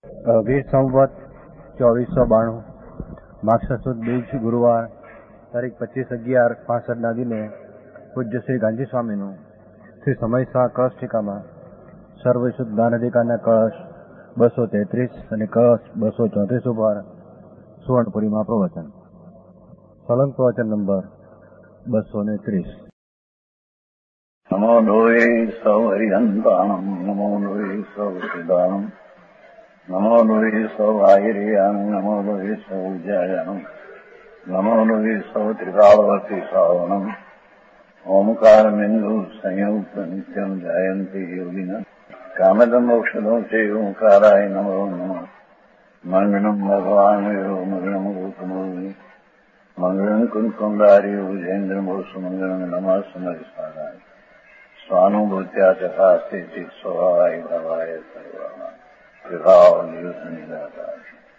વીર સંવત 2492 માક્ષર સુદ બીજ ગુરુવાર તારીખ 25/11/65 દિને પૂજ્ય શ્રી ગાંધી સ્વામીનું શ્રી સમયસા કળશ ટીકામાં સર્વશુદ્ધ જ્ઞાન અધિકારના કળશ 233 અને કળશ 234 ઉપર સુવર્ણપુરીમાં પ્રવચન. સળંગ પ્રવચન નંબર 230. નમો લોહે સૌ હરિહંતાણમ, નમો લોહે સૌ સિદ્ધાણમ, નમો લોહે સૌ આહિર્યાણમ, નમો લોહે સૌ વિજયાણમ, નમો લોહે સૌ ત્રિકાળવતી શ્રાવણમ, ઓમકાર બિંદુ સંયુક્ત નિત્યમ જાયંતી યોગિન કામદમ મોક્ષદો છે ઓંકારાય નમો નમઃ. મંગળમ ભગવાન વિરો મંગળમ ગૌતમોની મંગળમ કુંકુંડારી ભુજેન્દ્ર મોક્ષ મંગળમ નમઃ સમરિસારાય સ્વાનુભૂત્યા તથા સ્થિતિ સ્વભાવાય ભવાય સર્વાના વિભાવ નિયુક્ત નિરાકાર.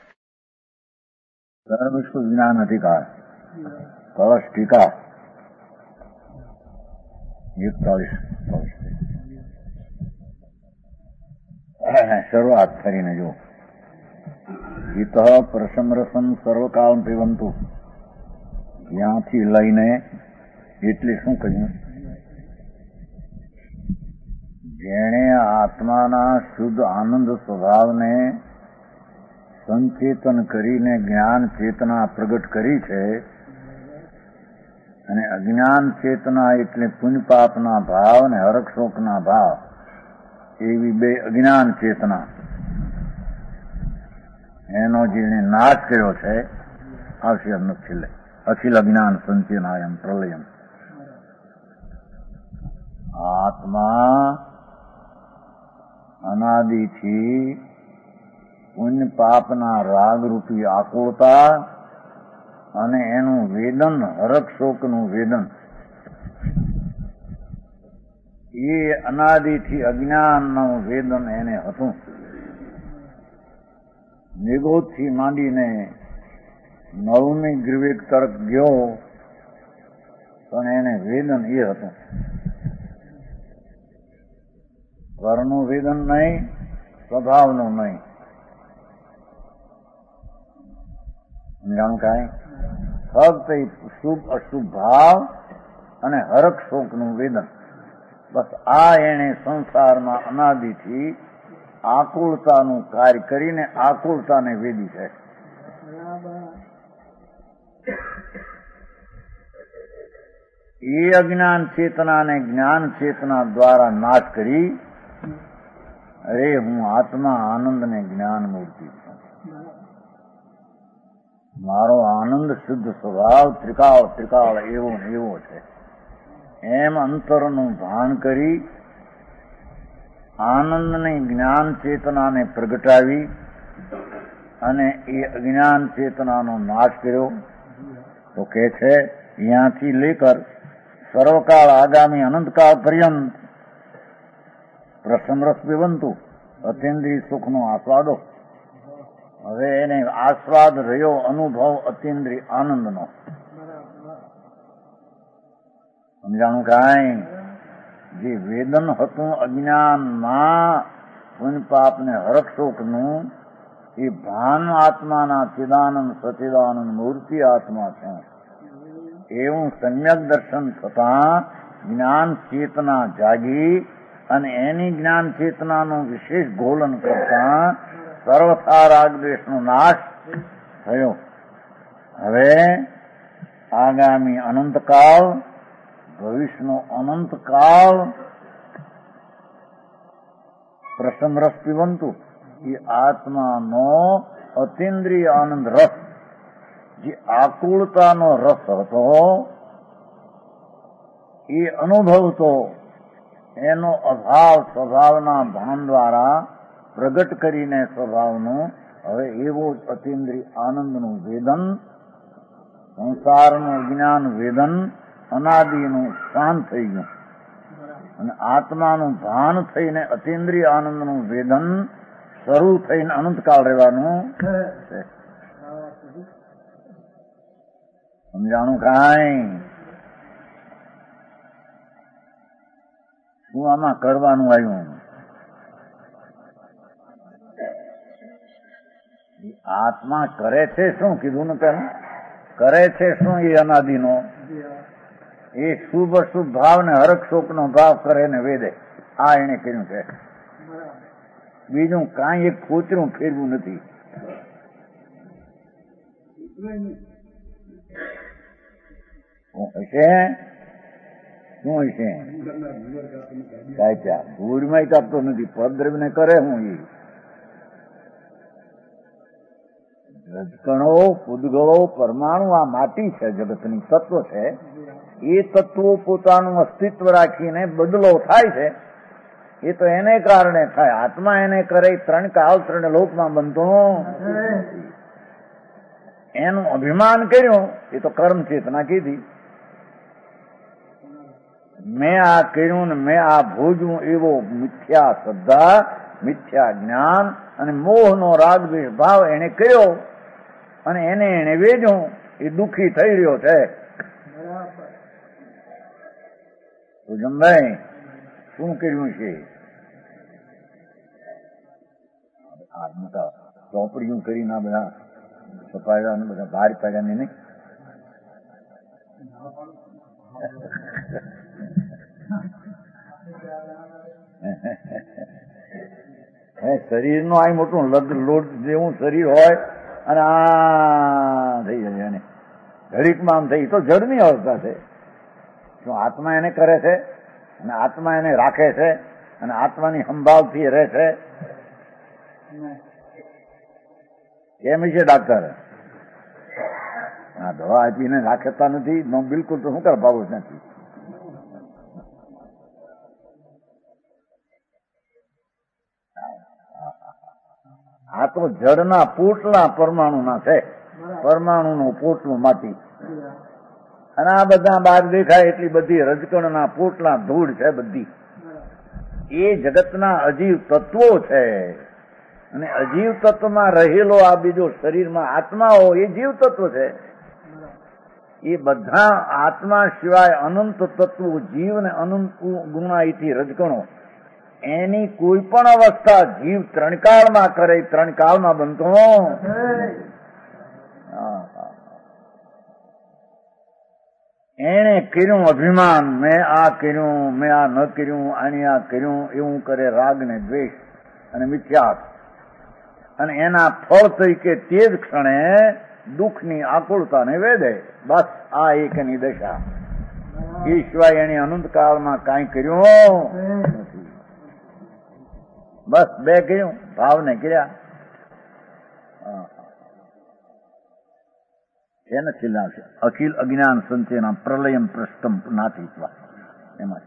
સર્વશ્વ જ્ઞાન અધિકાર કળશ ટીકા 41. શરૂઆત કરીને જો હિત પ્રસમરસમ સર્વકાળ પીવંતુ, જ્યાંથી લઈને એટલે શું કહ્યું? જેણે આત્માના શુદ્ધ આનંદ સ્વભાવને સંચેતન કરીને જ્ઞાન ચેતના પ્રગટ કરી છે, અને અજ્ઞાન ચેતના એટલે પુણ્ય પાપના ભાવ અને હરખ શોકના ભાવ, એવી બે અજ્ઞાન ચેતના, એનો જેને નાશ કર્યો છે આવશે છેલ્લે અખિલ અજ્ઞાન સંચેનાયમ પ્રલયમ. આત્મા અનાદિથી પુણ્ય પાપના રાગરૂપી આકુળતા અને એનું વેદન, હરખ શોકનું વેદન, એ અનાદિથી અજ્ઞાનનું વેદન એને હતું. નિગોદથી માંડીને નવમી ગ્રીવેક તરફ ગયો, પણ એને વેદન એ હતું. ઘરનું વેદન નહીં, સ્વભાવનું નહીં. સમજાણું કાંઈ? ફક્ત શુભ અશુભ ભાવ અને હરખ શોકનું વેદન, બસ આ એને સંસારમાં અનાદિથી આકુળતાનું કાર્ય કરીને આકુળતાને વેદી છે. એ અજ્ઞાન ચેતનાને જ્ઞાન ચેતના દ્વારા નાશ કરી, અરે હું આત્મા આનંદ ને જ્ઞાન મૂર્તિ છું, મારો આનંદ શુદ્ધ સ્વભાવ ત્રિકાળ એવો એવો છે, એમ અંતરનું ભાન કરી આનંદની જ્ઞાન ચેતનાને પ્રગટાવી અને એ અજ્ઞાન ચેતનાનો નાશ કર્યો. તો કે છે ત્યાંથી લેકર સર્વકાળ આગામી અનંતકાળ પર્યંત પ્રસમરસ પીવંતુ, અતિન્દ્રિય સુખનો આસ્વાદો. હવે એને આસ્વાદ રહ્યો અનુભવ અતિન્દ્રિય આનંદનો. સમજાણું કાંઈ? જે વેદન હતું અજ્ઞાનમાં પુણ્ય પાપ ને હરખ શોકનું, એ ભાન આત્માના ચિદાનંદ સચિદાનંદ મૂર્તિ આત્મા છે. એવું સમ્યક દર્શન થતા જ્ઞાન ચેતના જાગી અને એની જ્ઞાન ચેતનાનું વિશેષ ગોલન કરતા સર્વથા રાગ દ્વેષનો નાશ થયો. હવે આગામી અનંતકાળ, ભવિષ્યનો અનંતકાળ પ્રસમ રસ પીવંતુ, એ આત્માનો અતિન્દ્રિય આનંદ રસ, જે આકુળતાનો રસ હતો, એ અનુભવતો એનો અભાવ સ્વભાવના ભાન દ્વારા પ્રગટ કરીને સ્વભાવનું હવે એવો જ અતિન્દ્રિય આનંદનું વેદન, સંસારનું જ્ઞાન વેદન અનાદિનું શાંત થઈ ગયું, અને આત્માનું ભાન થઈને અતિન્દ્રિય આનંદનું વેદન શરૂ થઈને અનંતકાળ રહેવાનું છે. સમજાણું કાંઈ? શું આમાં કરવાનું આવ્યું? આત્મા કરે છે શું કીધું ને પેલું? કરે છે શું? એ અનાદિનો એ શુભ અશુભ ભાવ ને હરખ શોકનો ભાવ કરે ને વેદે. આ એને કર્યું છે. બીજું કાંઈ એક કોતરું ફેરવું નથી. શું હશે? સાચા ભૂરમાં કાપતો નથી. પરદ્રવ્ય ને કરે હું એ રજકણો, પૂદગળો, પરમાણુ આ માટી છે, જગતની તત્વ છે. એ તત્વો પોતાનું અસ્તિત્વ રાખીને બદલો થાય છે. એ તો એને કારણે થાય. આત્મા એને કરે 3 કાળ 3 લોકમાં બનતો એનું અભિમાન કર્યું. એ તો કર્મ ચેતના કીધી. મેં આ કર્યું ને મેં આ ભોજવું એવો મિથ્યા શ્રદ્ધા, મિથ્યા જ્ઞાન અને મોહનો રાગ દ્વેષ ભાવ એને કર્યો અને એને વેચ્યું. એ દુઃખી થઈ રહ્યો છે. જમભાઈ શું કર્યું છે? આ મોટા ચોપડીઓ કરીને આ બધા છપાયા બધા બહાર પાડ્યા ને નહીં. શરીર નું આ મોટું લોટ જેવું શરીર હોય અને આ થઈ જાય એને ઘડીકમાં આમ થઈ તો જડની અવસ્થા છે. શું આત્મા એને કરે છે અને આત્મા એને રાખે છે અને આત્માની સંભાવથી રહે છે? કેમ છે ડાક્ટર? આ દવા આપીને રાખતા નથી. બિલકુલ તો શું કર ભાવું જ નથી. આ તો જળના પોટલા પરમાણુના છે. પરમાણુનું પોટલું માટી અને આ બધા બહાર દેખાય એટલી બધી રજકણના પોટલા ધૂળ છે બધી. એ જગતના અજીવ તત્વો છે અને અજીવ તત્વમાં રહેલો આ બીજો શરીરમાં આત્માઓ એ જીવ તત્વ છે. એ બધા આત્મા સિવાય અનંત તત્વો જીવ ને અનંત ગુણાઈથી રજકણો એની કોઈ પણ અવસ્થા જીવ 3 કાળમાં કરે 3 કાળમાં બનતો. એને કર્યું અભિમાન, મેં આ કર્યું, મેં આ ન કર્યું, આની આ કર્યું, એવું કરે રાગ ને દ્વેષ અને મિથ્યા. અને એના ફળ તરીકે તે જ ક્ષણે દુઃખની આકુળતાને વેદે. બસ આ એક એની દશા. એ સિવાય એને અનંત કાળમાં કાંઈ કર્યું નથી. બસ 2 કર્યું, ભાવને કર્યા. એને છેલ્લા છે અખિલ અજ્ઞાન સંચયના પ્રલયમ પ્રસ્તમ નાથિત્વા. એમાં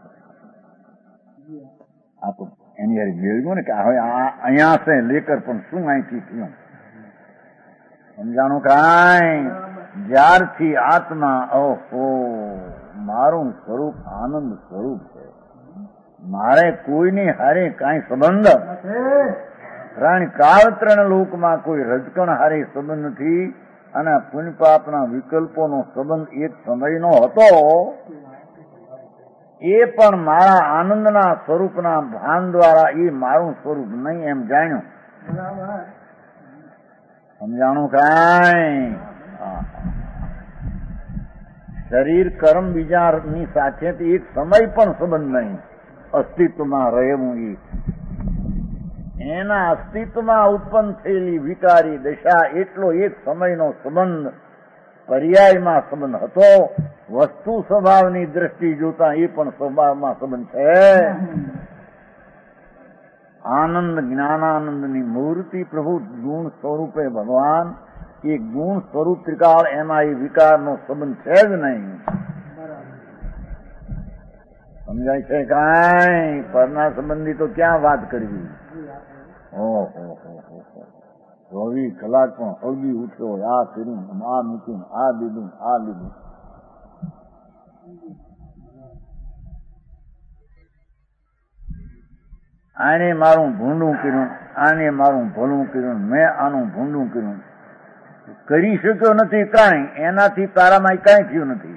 આ તો એની યાર મેળવ્યું ને કે હવે અહીંયા છે લેકર પણ શું અહીંથી થયું સમજાણું કાંઈ? જ્યારથી આત્મા ઓહો મારું સ્વરૂપ આનંદ સ્વરૂપ છે, મારે કોઈની હારે કાંઈ સંબંધ 3 કાળ 3 લોકમાં કોઈ રજકણ હારે સંબંધ નથી. અને પુણ્ય પાપના વિકલ્પોનો સંબંધ એક સમયનો હતો. એ પણ મારા આનંદના સ્વરૂપના ભાન દ્વારા એ મારું સ્વરૂપ નહીં એમ જાણ્યું. સમજાણું કાંઈ? શરીર કર્મ બીજાની સાથેથી એક સમય પણ સંબંધ નહીં. અસ્તિત્વમાં રહેવું એના અસ્તિત્વમાં ઉત્પન્ન થયેલી વિકારી દશા એટલો એક સમયનો સંબંધ પર્યાયમાં સંબંધ હતો. વસ્તુ સ્વભાવની દ્રષ્ટિ જોતા એ પણ સ્વભાવમાં સંબંધ છે. આનંદ જ્ઞાનાનંદની મૂર્તિ પ્રભુ ગુણ સ્વરૂપે ભગવાન એ ગુણ સ્વરૂપ ત્રિકાળ એમાં એ વિકારનો સંબંધ છે જ નહીં. સમજાય છે કાંઈ? પરના સંબંધી તો ક્યાં વાત કરવી. 24 કલાક પણ હળવી ઉઠ્યો, આ કર્યું, આ મૂક્યું, આ લીધું, આ લીધું. આને મારું ભૂંડું કર્યું, આને મારું ભલું કર્યું, મેં આનું ભૂંડું કર્યું. કરી શક્યો નથી કાંઈ. એનાથી તારામાં કાંઈ થયું નથી.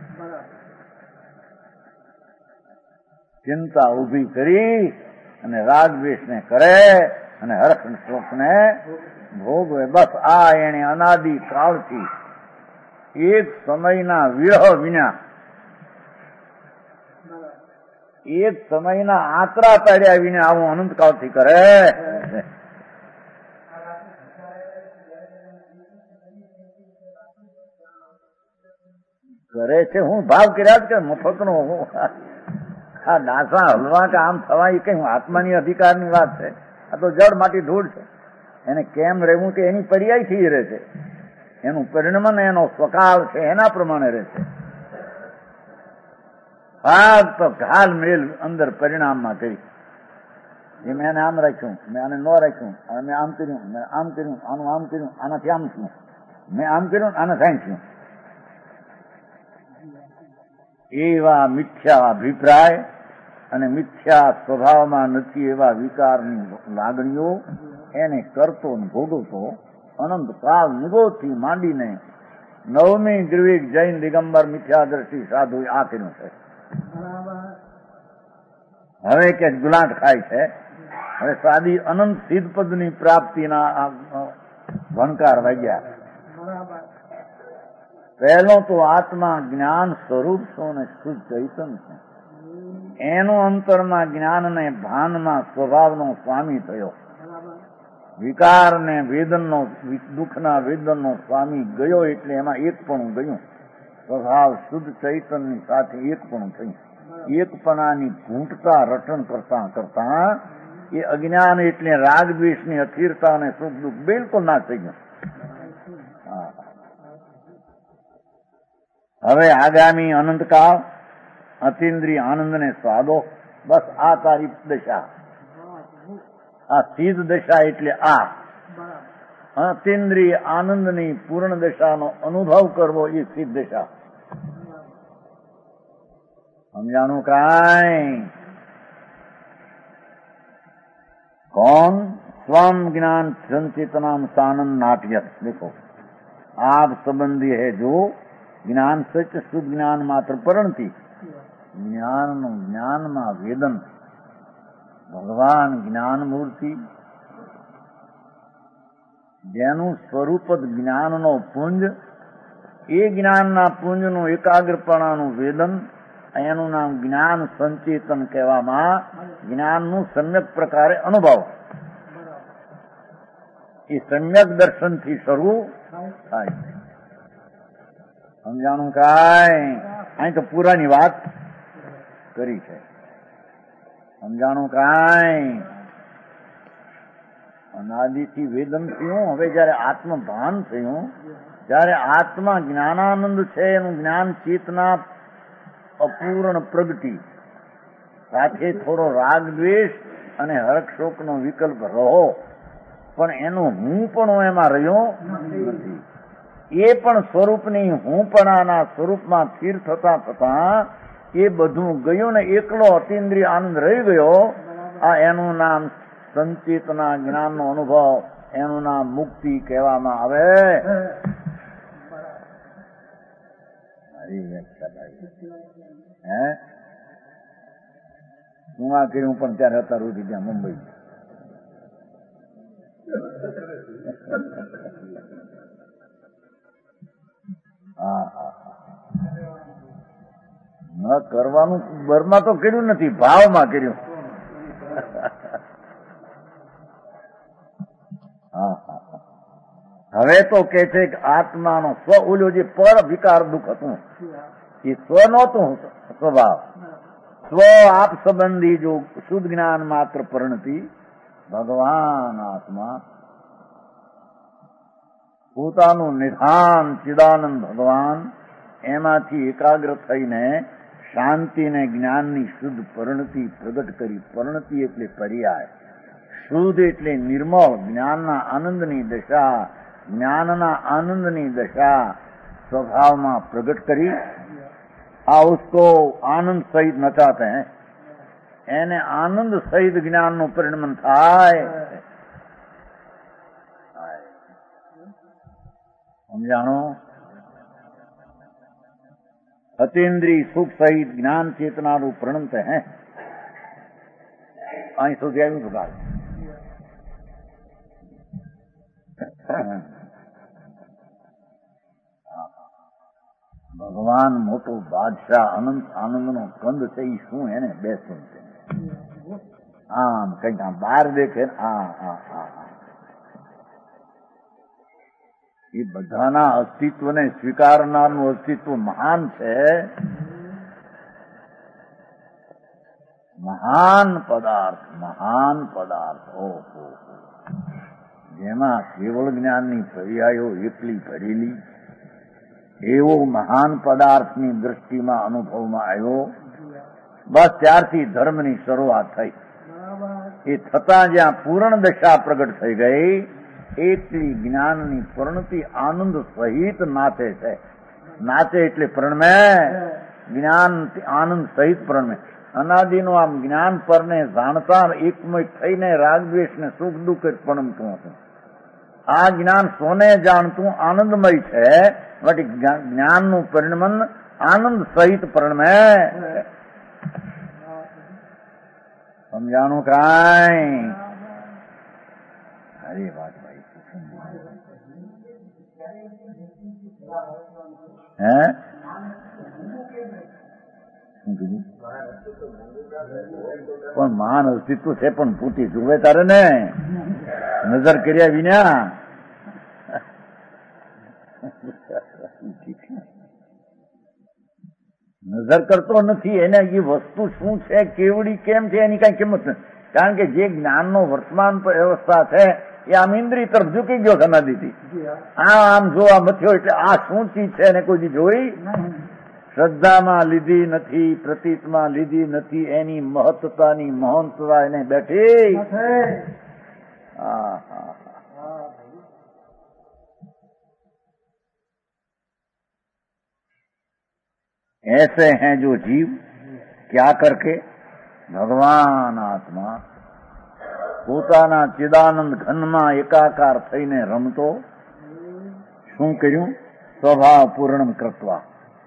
ચિંતા ઉભી કરી અને રાગ દ્વેષને કરે અને હરખ શોકને ભોગવે. બસ આ એને અનાદિ કાળથી એક સમયના વિરહ વિના, એક સમયના આતરા પાડ્યા વિના આવું અનંતકાળથી કરે. કરે છે હું ભાવ કર્યા જ કે મફતનો આ ડાસા હલવા કે આમ થવા એ કઈ આત્માની અધિકારની વાત છે. આ તો જળ માટી ધૂળ છે. એને કેમ રહેવું કે એની પર્યાયથી રહે છે. એનું પરિણમન એનો સ્વકાળ છે એના પ્રમાણે રહે છે. ફક્ત ઘાલ મેલ અંદર પરિણામમાં કરી એ મેં આને આમ રાખ્યું, મેં આને ન રાખ્યું, મેં આમ કર્યું, મેં આમ કર્યું, આનું આમ કર્યું, આનાથી આમ થયું, મેં આમ કર્યું, આને સાઈ થયું. એવા મિથ્યા અભિપ્રાય અને મિથ્યા સ્વભાવમાં નથી એવા વિકારની લાગણીઓ એને કરતો ને ભોગવતો અનંત કાળ નિગોથી માંડીને 9મી ગ્રીક જૈન દિગંબર મિથ્યાદર્શી સાધુ આ કર્યું છે. હવે કે ગુલાટ ખાય છે. હવે સાદી અનંત સિદ્ધપદની પ્રાપ્તિના ભણકાર વાગ્યા. પહેલો તો આત્મા જ્ઞાન સ્વરૂપ છો ને શુદ્ધ ચૈતન છે. એનો અંતરમાં જ્ઞાનને ભાનમાં સ્વભાવનો સ્વામી થયો. વિકારને વેદનનો, દુઃખના વેદનનો સ્વામી ગયો એટલે એમાં એકપણું ગયું. સ્વભાવ શુદ્ધ ચૈતનની સાથે એકપણું થયું. એકપણાની ઘૂંટતા રટણ કરતા કરતા એ અજ્ઞાન એટલે રાગ દ્વેષની અસ્થિરતા અને સુખ દુઃખ બિલકુલ ના થઈ ગયું. હવે આગામી અનંતકાળ અતિન્દ્રિય આનંદને સ્વાદો. બસ આ તારી દશા. આ સિદ્ધ દશા એટલે આ અતિન્દ્રિય આનંદની પૂર્ણ દશાનો અનુભવ કરવો એ સિદ્ધ દશા. સમજાણું કાંઈ? कौन स्वम ज्ञान संचेतनाम सानंद नाट्य. देखो आप संबंधी है जो ज्ञान सच शुद्ध ज्ञान मात्र परंती ज्ञान में वेदन भगवान ज्ञान मूर्ति જેનું સ્વરૂપ જ જ્ઞાનનો પુંજ, એ જ્ઞાનના પુંજનું એકાગ્રપણાનું વેદન, એનું નામ જ્ઞાન સંચેતન કહેવામાં. જ્ઞાનનું સમ્યક પ્રકારે અનુભવ એ સમ્યક દર્શનથી શરૂ થાય. સમજાણું કાંઈ? અહીં તો પૂરાની વાત કરી છે. સમજાણું કાંઈ? અનાદિથી વેદન થયું. હવે જયારે આત્મભાન થયું, જયારે આત્મા જ્ઞાનાનંદ છે, એનું જ્ઞાન ચેતના અપૂર્ણ પ્રગતિ સાથે થોડો રાગ દ્વેષ અને હર્ષ શોકનો વિકલ્પ રહો, પણ એનો હું પણ એમાં રહ્યો નથી. એ પણ સ્વરૂપની હુંપણાના સ્વરૂપમાં સ્થિર થતા થતા એ બધું ગયું ને એકલો અતિન્દ્રિય આનંદ રહી ગયો. આ એનું નામ સંચેતના જ્ઞાનનો અનુભવ, એનું નામ મુક્તિ કહેવામાં આવે. હું આ કર્યું પણ ત્યારે હતા રોજી ત્યાં મુંબઈ. ન કરવાનું બરમાં તો કર્યું નથી, ભાવમાં કર્યું. હવે તો કે છે કે આત્માનો સ્વ ઓલો જે પર વિકાર દુઃખ હતું એ સ્વ નહોતું સ્વભાવ. સ્વ આપ સંબંધી જો શુદ્ધ જ્ઞાન માત્ર પરિણતિ ભગવાન આત્મા પોતાનું નિધાન ચિદાનંદ ભગવાન એમાંથી એકાગ્ર થઈને શાંતિને જ્ઞાનની શુદ્ધ પરિણતિ પ્રગટ કરી. પરિણતિ એટલે પર્યાય, શુદ્ધ એટલે નિર્મળ જ્ઞાનના આનંદની દશા, જ્ઞાનના આનંદની દશા સ્વભાવમાં પ્રગટ કરી. આ ઉસકો આનંદ સહિત નચાતે હૈ, એને આનંદ સહિત જ્ઞાનનું પરિણમન થાય. સમજાણો? અતિન્દ્રિય સુખ સહિત જ્ઞાન ચેતનાનું પ્રણમત હૈ. અહીં સુધી આવ્યું છું. ભગવાન મોટો બાદશાહ અનંત આનંદનો કંદ છે એ શું એને બેસું છે આમ કઈક આમ બહાર દેખે એ બધાના અસ્તિત્વને સ્વીકારનારનું અસ્તિત્વ મહાન છે. મહાન પદાર્થ ઓહો જેમાં કેવળ જ્ઞાનની પર્યાયો એટલી ભરેલી એવો મહાન પદાર્થની દૃષ્ટિમાં અનુભવમાં આવ્યો. બસ ત્યારથી ધર્મની શરૂઆત થઈ. એ થતાં જ્યાં પૂર્ણ દશા પ્રગટ થઈ ગઈ એટલી જ્ઞાનની પરિણતિ આનંદ સહિત નાચે છે. નાચે એટલે પ્રણમે, જ્ઞાન આનંદ સહિત પ્રણમે. અનાદિનું આમ જ્ઞાન પરને જાણતા એકમય થઈને રાગદ્વેષને સુખ દુઃખ જ પ્રણમતું હતું. આ જ્ઞાન સોને જાણતું આનંદમય છે. જ્ઞાનનું પરિણમન આનંદ સહિત પ્રણમે. સમજાણું કાંઈ? અરે વાત ભાઈ હે શું કીધું? પણ મહાન અસ્તિત્વ છે પણ પૂતી જુએ તારે ને નજર કર્યા વિના. નજર કરતો નથી એને એ વસ્તુ શું છે કેવડી કેમ છે એની કઈ કિંમત નથી. કારણ કે જે જ્ઞાનનો વર્તમાન વ્યવસ્થા છે એ આમ ઇન્દ્રિય તરફ ઝૂકી ગયો સમાધિથી. આમ જોવા મથ્યો એટલે આ શું ચીજ છે એને કોઈ જોઈ શ્રદ્ધામાં લીધી નથી, પ્રતીતમાં લીધી નથી. એની મહત્તાની મહાનતા એને બેઠી. ऐसे हैं जो जीव क्या करके ભગવાન આત્મા પોતાના ચિદાનંદ ઘનમાં એકાકાર થઈને રમતો શું કર્યું? સ્વભાવ પૂર્ણ કૃત્વા.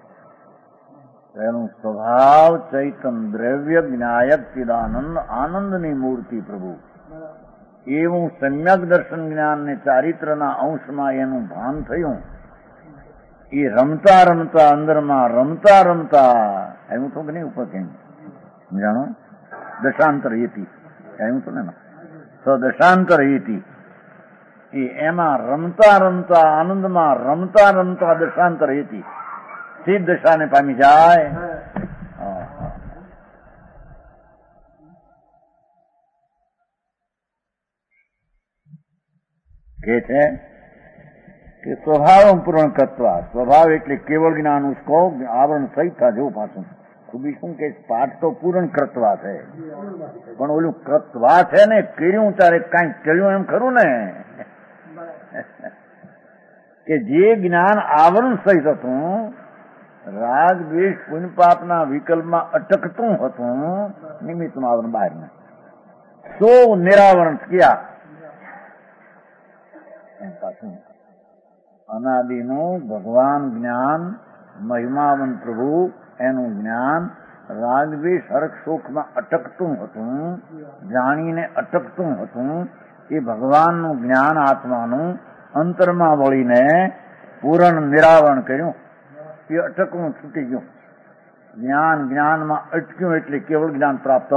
તેનું સ્વભાવ ચૈતન દ્રવ્ય જ્ઞાયક ચિદાનંદ આનંદની મૂર્તિ પ્રભુ. એવું સમ્યક દર્શન જ્ઞાનને ચારિત્રના અંશમાં એનું ભાન થયું. એ રમતા રમતા અંદરમાં રમતા એવું તો નહીં ઉપર કેમ જાણો દશાંતર હેતી એવું તો ને દશાંતર હેતી એ એમાં રમતા આનંદમાં રમતા દશાંતર હેતી સિદ્ધ દશાને પામી જાય. કે છે કે સ્વભાવ પૂર્ણ કરતા. સ્વભાવ એટલે કેવળ જ્ઞાન ઉસકો આવરણ સહિત था જો પાછું ખૂબી શું કે પાઠ તો પૂર્ણ કરતા છે પણ ઓલું કરતા છે ને કર્યું તારે કાંઈ કર્યું એમ ખરું ને કે જે જ્ઞાન આવરણ સહિત હતું રાગ દ્વેષ પુણ્ય પાપના વિકલ્પમાં અટકતું હતું નિમિત્તનું આવરણ બહાર ને સો નિરાવરણ ક્યાં એમ પાછું અનાદિનું ભગવાન જ્ઞાન મહિમાવન પ્રભુ એનું જ્ઞાન રાગદ્વેષ હર્ષ શોકમાં અટકતું હતું, જાણીને અટકતું હતું. એ ભગવાનનું જ્ઞાન આત્માનું અંતરમાં વળીને પૂર્ણ નિરાવરણ કર્યું. એ અટકવું છૂટી ગયું. જ્ઞાનમાં અટક્યું એટલે કેવળ જ્ઞાન પ્રાપ્ત.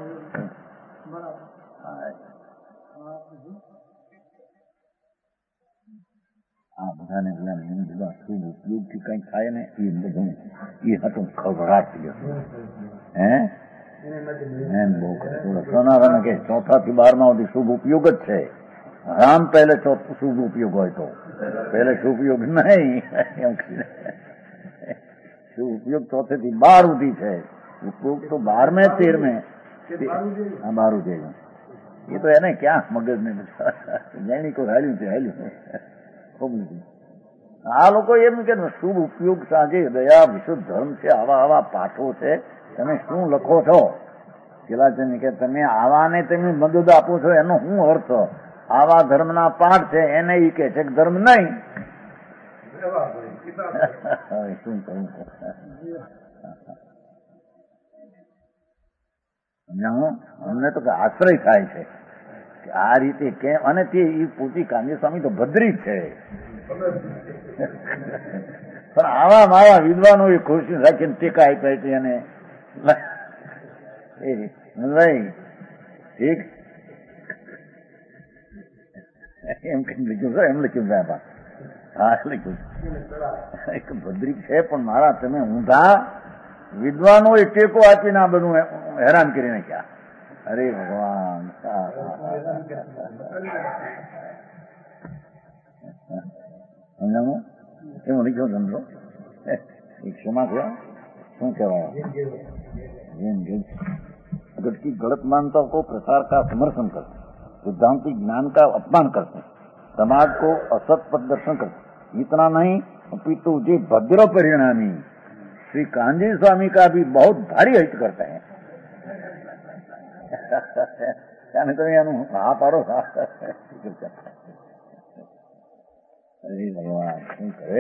આ બધાને બધા શુભ ઉપયોગથી કઈ થાય ને એ બધું એ હતું ખબરાટ ગયો હે એમ બહુ કરે. સોનારાને કે 4 થી 12 સુધી શુભ ઉપયોગ જ છે. રામ પહેલે શુભ ઉપયોગ હોય તો પહેલે શુભ ઉપયોગ નહીં. શુભ ઉપયોગ 4 થી 12 સુધી છે. ઉપયોગ તો 12 13 12 જાય. એ તો એને ક્યાં મગજ ને જૈનિકો હાલ્યું છે હાલ્યું. આ લોકો એમ કે શુભ ઉપયોગ સાંજે દયા વિશુદ્ધ ધર્મ છે આવા પાઠો છે તમે શું લખો છો? પેલા છે કે તમે આવાને તમે મદદ આપો છો એનો શું અર્થ? આવા ધર્મના પાઠ છે એને એ કે છે ધર્મ નહીં. શું કહું અમને તો આશ્રય થાય છે કે આ રીતે કેમ? અને તે પોતી કાંજી સ્વામી તો ભદ્રી જ છે, પણ આવા માવા વિદ્વાનો એ ખુરશી રાખીને ટેકા આપ્યા છે અને લઈ ઠીક એમ કઈ લખ્યું છે, એમ લખ્યું છે. હા લખ્યું એક ભદ્રી છે, પણ મારા તમે ઊંધા વિદ્વાનો એ ટેકો આપીને આ બધું હેરાન કરી નાખ્યા. અરે ભગવાન, સમજાણું? એવું લખ્યો ધંધો એક શેમાં છે, શું કહેવાય? जगत की गलत मान्यताओं को प्रसार का समर्थन करते, सिद्धांतिक ज्ञान का अपमान करते, समाज को असत पथ दर्शन करते. इतना नहीं अपितु जी भद्र परिणामी श्री कांजी स्वामी का भी बहुत भारी हित करते हैं. હા પાડો. અરે ભગવાન શું કરે?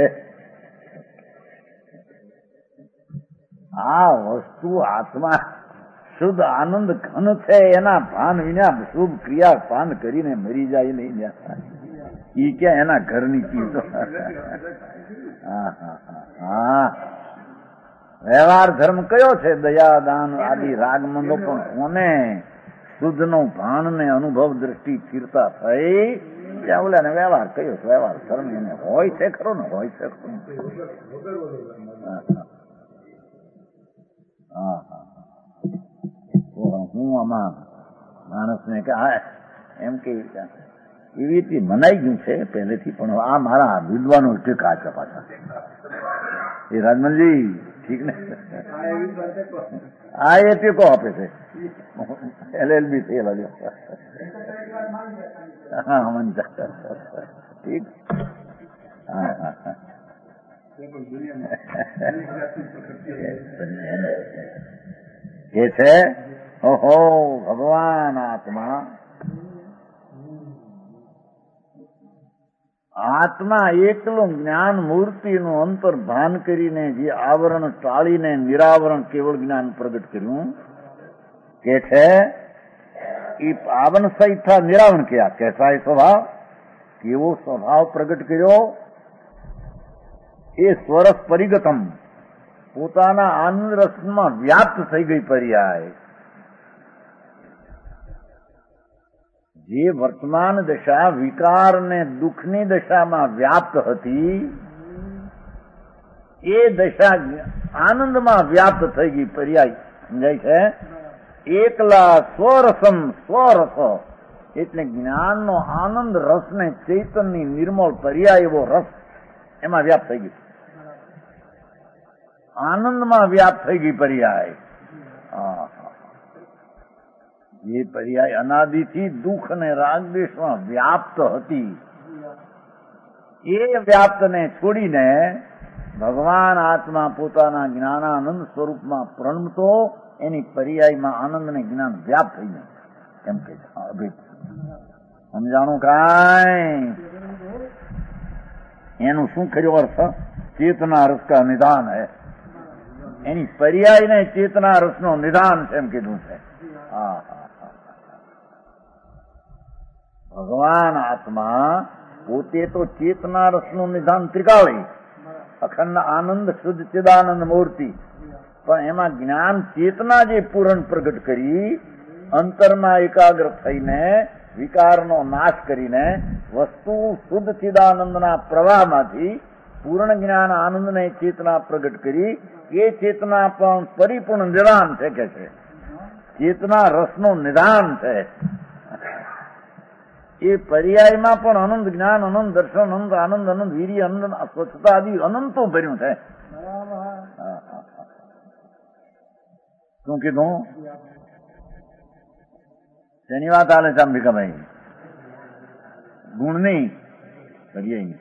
આ વસ્તુ આત્મા શુદ્ધ આનંદ ઘન છે, એના ભાન વિના શુભ ક્રિયા પાન કરીને મરી જાય નહીં. ઈ ક્યાં એના ઘરની ચીજ. હા, વ્યવહાર ધર્મ કયો છે? દયા દાન આદિ રાગમંદો, પણ કોને શુદ્ધ નો ભાન ને અનુભવ દ્રષ્ટિ સ્થિરતા થઈ ત્યાં ઓલા વ્યવહાર કયો છે? વ્યવહાર ધર્મ એને હોય છે ખરો ને? હોય છે ખરો. હા હા, હું આમાં માણસને કે એમ કે એવી રીતે મનાઈ ગયું છે પહેલેથી, પણ આ મારા વિદ્વાનો ટેકા છે પાછા. એ રાજમલજી ઠીક ને? હા, એ ટેકો આપે છે. LLB થયેલા. હા મન ઠીક. હા હા હા, એ છે. ઓહો ભગવાન આત્મા, આત્મા એકલું જ્ઞાન મૂર્તિનું અંતર ભાન કરીને જે આવરણ ટાળીને નિરાવરણ કેવળ જ્ઞાન પ્રગટ કર્યું કે છે એ પાવન સહિત થા નિરાવરણ ક્યાં કેસા એ સ્વભાવ, કેવો સ્વભાવ પ્રગટ કર્યો? એ સ્વરસ પરિગતમ, પોતાના આનંદ રસમાં વ્યાપ્ત થઈ ગઈ પર્યાય. જે વર્તમાન દશા વિકાર ને દુઃખની દશામાં વ્યાપ્ત હતી, એ દશા આનંદમાં વ્યાપ્ત થઈ ગઈ પર્યાય. સમજાય છે? એકલા સ્વરસમ, સ્વરસ એટલે જ્ઞાનનો આનંદ રસને ચૈતનની નિર્મળ પર્યાય એવો રસ એમાં વ્યાપ્ત થઈ ગઈ, આનંદમાં વ્યાપ્ત થઈ ગઈ પર્યાય. જે પર્યાય અનાદિથી દુઃખ અને રાગદ્વેષમાં વ્યાપ્ત હતી, એ વ્યાપ્તને છોડીને ભગવાન આત્મા પોતાના જ્ઞાનાનંદ સ્વરૂપમાં પ્રણમતો, એની પર્યાયમાં આનંદ ને જ્ઞાન વ્યાપ્ત થઈ જાય એમ કે છે. સમજાણું કાંઈ? એનું શું કર્યો અર્થ? ચેતના રસ કા નિદાન હે, એની પર્યાય ને ચેતના રસનો નિદાન છે એમ કીધું છે. હા, ભગવાન આત્મા પોતે તો ચેતના રસનું નિદાન ત્રિકાળી, અખંડ આનંદ શુદ્ધ ચિદાનંદ મૂર્તિ, પણ એમાં જ્ઞાન ચેતના જે પૂરણ પ્રગટ કરી, અંતરમાં એકાગ્ર થઈને વિકારનો નાશ કરીને વસ્તુ શુદ્ધ ચિદાનંદના પ્રવાહમાંથી પૂર્ણ જ્ઞાન આનંદને ચેતના પ્રગટ કરી, એ ચેતના પણ પરિપૂર્ણ નિદાન છે કે છે, ચેતના રસનું નિદાન છે. એ પર્યાયમાં પણ અનંત જ્ઞાન, અનંત દર્શન, અનંત આનંદ, અનંત વીર્ય, અનંત સ્વચ્છતા આદિ અનંતો ભર્યું છે. શું કીધું? તેની વાત આલે છે અંબિકાભાઈ, ગુણની પર્યાય.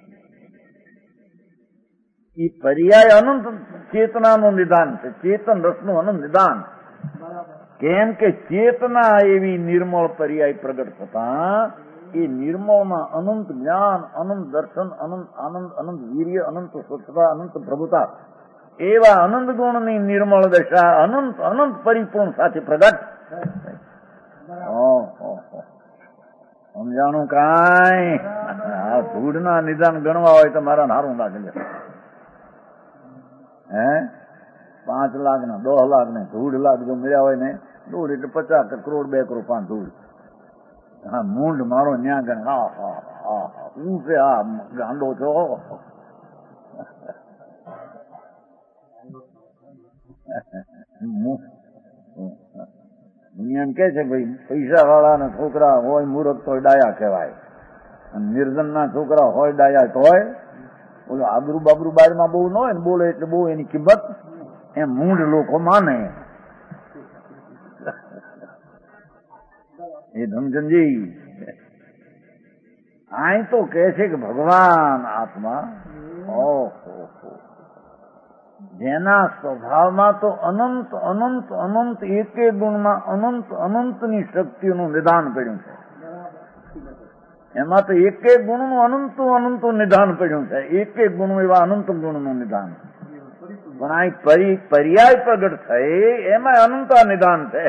એ પર્યાય અનંત ચેતનાનું નિદાન છે, ચેતન રસનું અનંત નિદાન. કેમ કે ચેતના એવી નિર્મળ પર્યાય પ્રગટ થતા એ નિર્મળમાં અનંત જ્ઞાન, અનંત દર્શન, અનંત આનંદ, અનંત વીર્ય, અનંત સ્વચ્છતા, અનંત પ્રભુતા, એવા અનંત ગુણની નિર્મળ દશા અનંત અનંત પરિપૂર્ણ સાથે પ્રગટ. સમજાણું કાંઈ? આ ધૂળના નિદાન ગણવા હોય તો મારા હારું લાગે છે. હે 5 લાખ ને 10 લાખ ને 1.5 લાખ જો મળ્યા હોય ને, ધૂળ એટલે 50 કરોડ 2 કરોડ 5 ધૂળ. હા મૂંડ મારો ન્યા ગણ. હા હા હા હું છે આ ગાંડો છો. એમ કે છે ભાઈ પૈસા વાળા ના છોકરા હોય મૂર્ખ તો ડાયા કહેવાય, અને નિર્ધન ના છોકરા હોય ડાયા તોય બોલો આબરૂ બાબરૂ બારમાં બહુ ન હોય ને બોલે એટલે બહુ એની કિંમત એમ મૂળ લોકો માને. એ ધમચંદજી આ તો કહે છે કે ભગવાન આત્મા ઓહો જેના સ્વભાવમાં તો અનંત અનંત અનંત એકે ગુણમાં અનંત અનંતની શક્તિઓનું નિદાન પડ્યું છે. એમાં તો એક એક ગુણનું અનંતું અનંતું નિદાન પડ્યું છે. એક એક ગુણ એવા અનંત ગુણનું નિદાન. પણ આ પર્યાય પ્રગટ થઈ એમાં અનંતા નિદાન છે.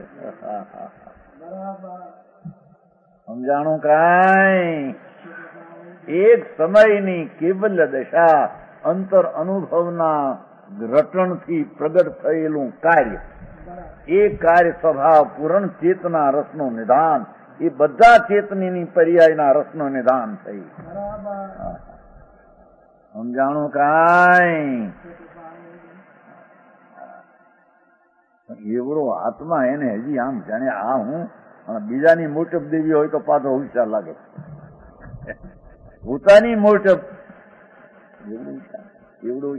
સમજાણું કાંઈ? એક સમયની કેવલ દશા અંતર અનુભવના રટણથી પ્રગટ થયેલું કાર્ય, એ કાર્ય સ્વભાવ પૂરણ ચેતના રસનું નિદાન, એ બધા ચેતનીની પર્યાયના રસનું નિદાન થઈ. સમજાણું કાંઈ? એવડો આત્મા એને હજી આમ જાણે આ હું બીજાની મોટપ દેવી હોય તો પાછો હોશિયાર લાગે. પોતાની મોટપ એવડું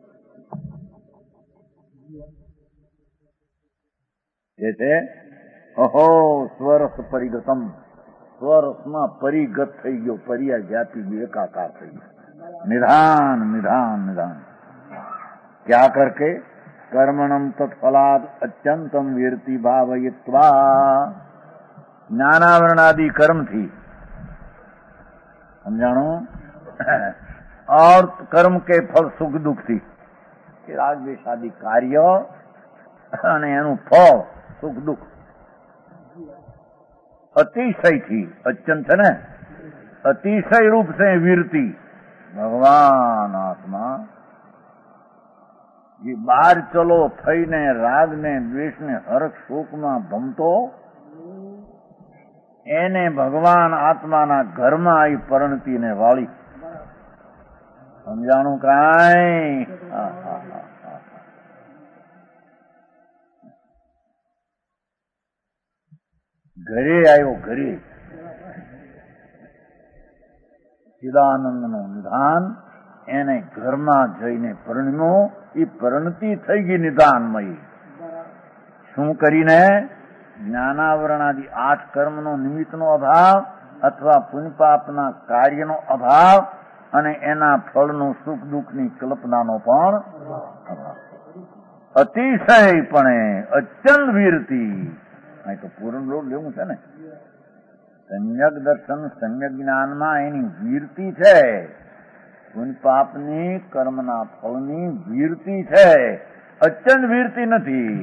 છે. અહો સ્વરસ પરિગતમ, સ્વરસમાં પરિગત થઈ ગયો, પર્યા જાતિ ગયો, એકાકાર થઈ ગયો. નિધાન નિધાન નિધાન ક્યાં કરકે કર્મણમ તત્ફલાદ અત્યંતમ વીરતિ ભાવયિત્વા, જ્ઞાનાવરણાદિ કર્મથી. સમજાણું? और कर्म के फल सुख दुख थी કે રાગ દ્વેષ આદિ કાર્ય અને એનું ફળ સુખ દુઃખ અતિશયથી અત્યંત છે ને, અતિશય રૂપ છે વીરતી ભગવાન આત્મા. જે બાર ચલો થઈને રાગને દ્વેષને હર્ષ શોકમાં ભમતો એને ભગવાન આત્માના ઘરમાં આવી પરણતીને વાળી. સમજાણું કાંઈ? ઘરે આવ્યો, ઘરે ચિદાનંદનું નિધાન એને ઘરમાં જઈને પરણ્યો. એ પરણતી થઈ ગઈ નિધાનમયી. શું કરીને? જ્ઞાનાવરણાદિ 8 કર્મનો નિમિત્તનો અભાવ અથવા પુણ્યપાપના કાર્યનો અભાવ અને એના ફળનું સુખ દુઃખની કલ્પનાનો પણ અભાવ. અતિશયપણે અત્યંત વીરતી. અહીં તો પૂર્ણ લોક લેવું છે ને. સમ્યક દર્શન સમ્યક જ્ઞાનમાં એની વીરતી છે. પુણ્યપાપની કર્મના ફળની વીરતી છે, અત્યંત વીરતી નથી.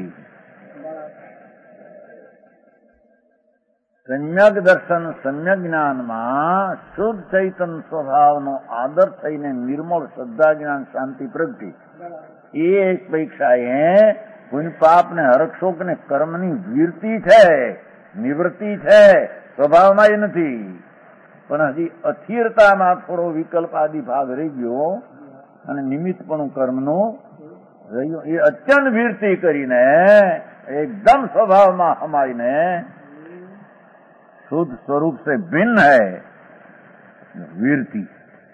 સમ્યક દર્શન સમ્યક જ્ઞાનમાં શુદ્ધ ચૈતન સ્વભાવનો આદર થઈને નિર્મળ શ્રદ્ધા જ્ઞાન શાંતિ પ્રગતિ, એ એક પરીક્ષાએ પુણ્યપાપ ને હરક્ષોક ને કર્મની વીરતી છે, નિવૃત્તિ છે, સ્વભાવમાં એ નથી. પણ હજી અથિરતામાં થોડો વિકલ્પ આદિ ભાગ રહી ગયો અને નિમિત્તપણું કર્મનું રહ્યું. એ અત્યંત વીરતી કરીને એકદમ સ્વભાવમાં હમાઈને शुद्ध स्वरूप से भिन्न है वीरती.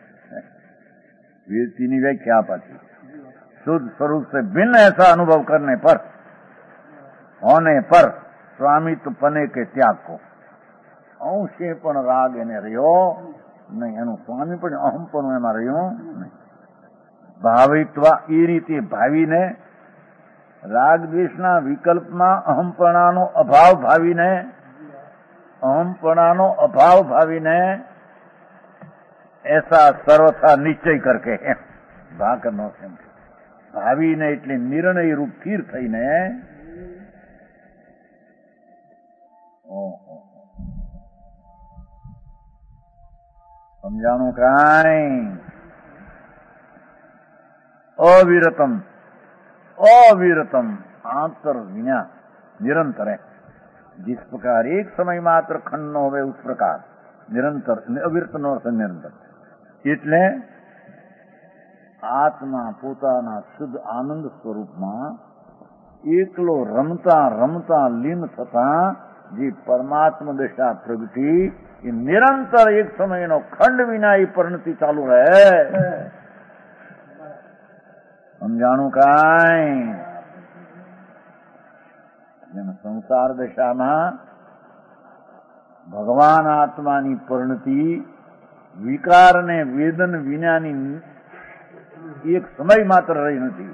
वीरती की व्याख्या पाती शुद्ध स्वरूप से भिन्न ऐसा अनुभव करने पर, होने पर स्वामित्व पने के त्याग को अंशे पण राग એને રહ્યો નહીં, એનું સ્વામી પણ અહમ પણ એમાં રહ્યો નહીં. ભાવિત્વ એ રીતે ભાવીને રાગ દ્વેષના વિકલ્પમાં અહમપણાનો અભાવ ભાવીને, અહમપણાનો અભાવ ભાવીને એસા સર્વથા નિશ્ચય કરકે એમ ભાકરનો એમ ભાવીને એટલે નિર્ણય રૂપ સ્થિર થઈને સમજાણું કાંઈ? અવિરતમ अविरतम आंतर विना निरंतर है। जिस प्रकार एक समय मात्र खंड न होवे उस प्रकार निरंतर अविरत નો અર્થ નિરંતર। એટલે આત્મા પોતાના શુદ્ધ આનંદ સ્વરૂપમાં એકલો રમતા રમતા લીન થતા જે પરમાત્મા દશા પ્રગટી એ નિરંતર એક સમયનો ખંડ વિના એ પરિણતિ ચાલુ રહે। સમજાણું કાંઈ? સંસાર દશામાં ભગવાન આત્માની પરિણતિ વિકાર ને વેદન વિનાની એક સમય માત્ર રહી નથી।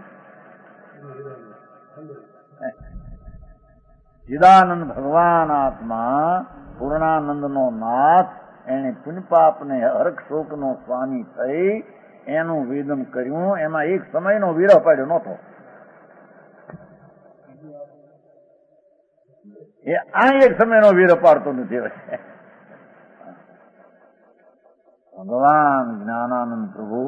ચિદાનંદ ભગવાન આત્મા પૂર્ણાનંદનો નાથ એને પુણ્યપાપને હરક શોકનો સ્વામી થઈ એનું વેદન કર્યું। એમાં એક સમયનો વિરહ પાડ્યો નહોતો। એ આ એક સમયનો વિરહ પાડતો નથી। ભગવાન જ્ઞાનાનંદ પ્રભુ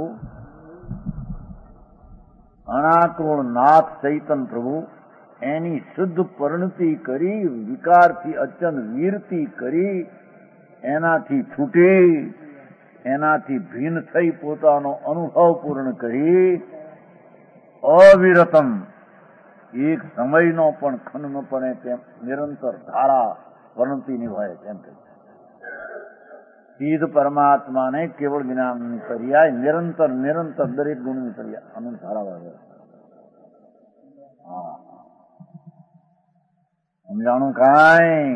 અનાકુળ નાથ ચૈતન પ્રભુ એની શુદ્ધ પરિણતિ કરી વિકારથી અત્યંત વીરતી કરી એનાથી છૂટી એનાથી ભિન્ન થઈ પોતાનો અનુભવ પૂર્ણ કરી અવિરતમ એક સમયનો પણ ખંડ ન પડે તેમ નિરંતર ધારા પરિણતિ નિભાય તેમ કહે। સીધ પરમાત્માને કેવળ જ્ઞાનની પર્યાય નિરંતર નિરંતર દરેક ગુણની પર્યાય અનંત ધારા વાળે। હા, સમજાણું કાંઈ?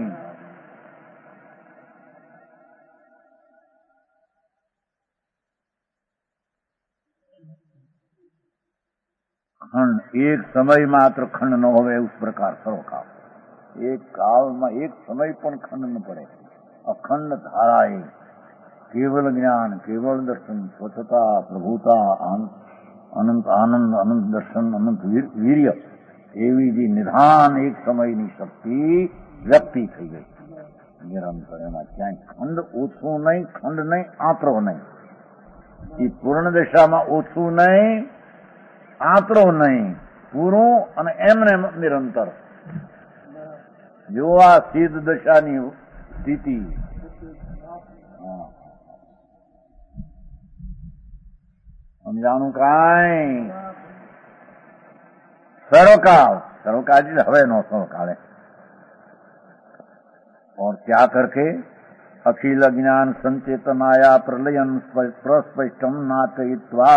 खंड एक समय मात्र खंड न होवे उस प्रकार सर्वकाल एक काल में एक समय पण खंड न पड़े। अखंड धाराए केवल ज्ञान केवल दर्शन स्वच्छता प्रभुता अनंत आनंद अनंत दर्शन अनंत वीर्य एवी जी निधान एक समयनी शक्ति व्यक्ति थी गई निरंतर। एમાં ક્યાંય ખંડ ઓછું નહીં, ખંડ નહીં, આંતરો નહીં। એ પૂર્ણ દશામાં ઓછું નહીં, આંતરો નહીં, પૂરું અને એમને નિરંતર। જો આ સિદ્ધ દશાની સ્થિતિ સમજાણું કાંઈ? સર્વકાल સર્વकाल जी हवे नो सर्वकाल है। और क्या करके अखिल ज्ञान संचेतनाया प्रलयन प्रस्पष्टम नाटयित्वा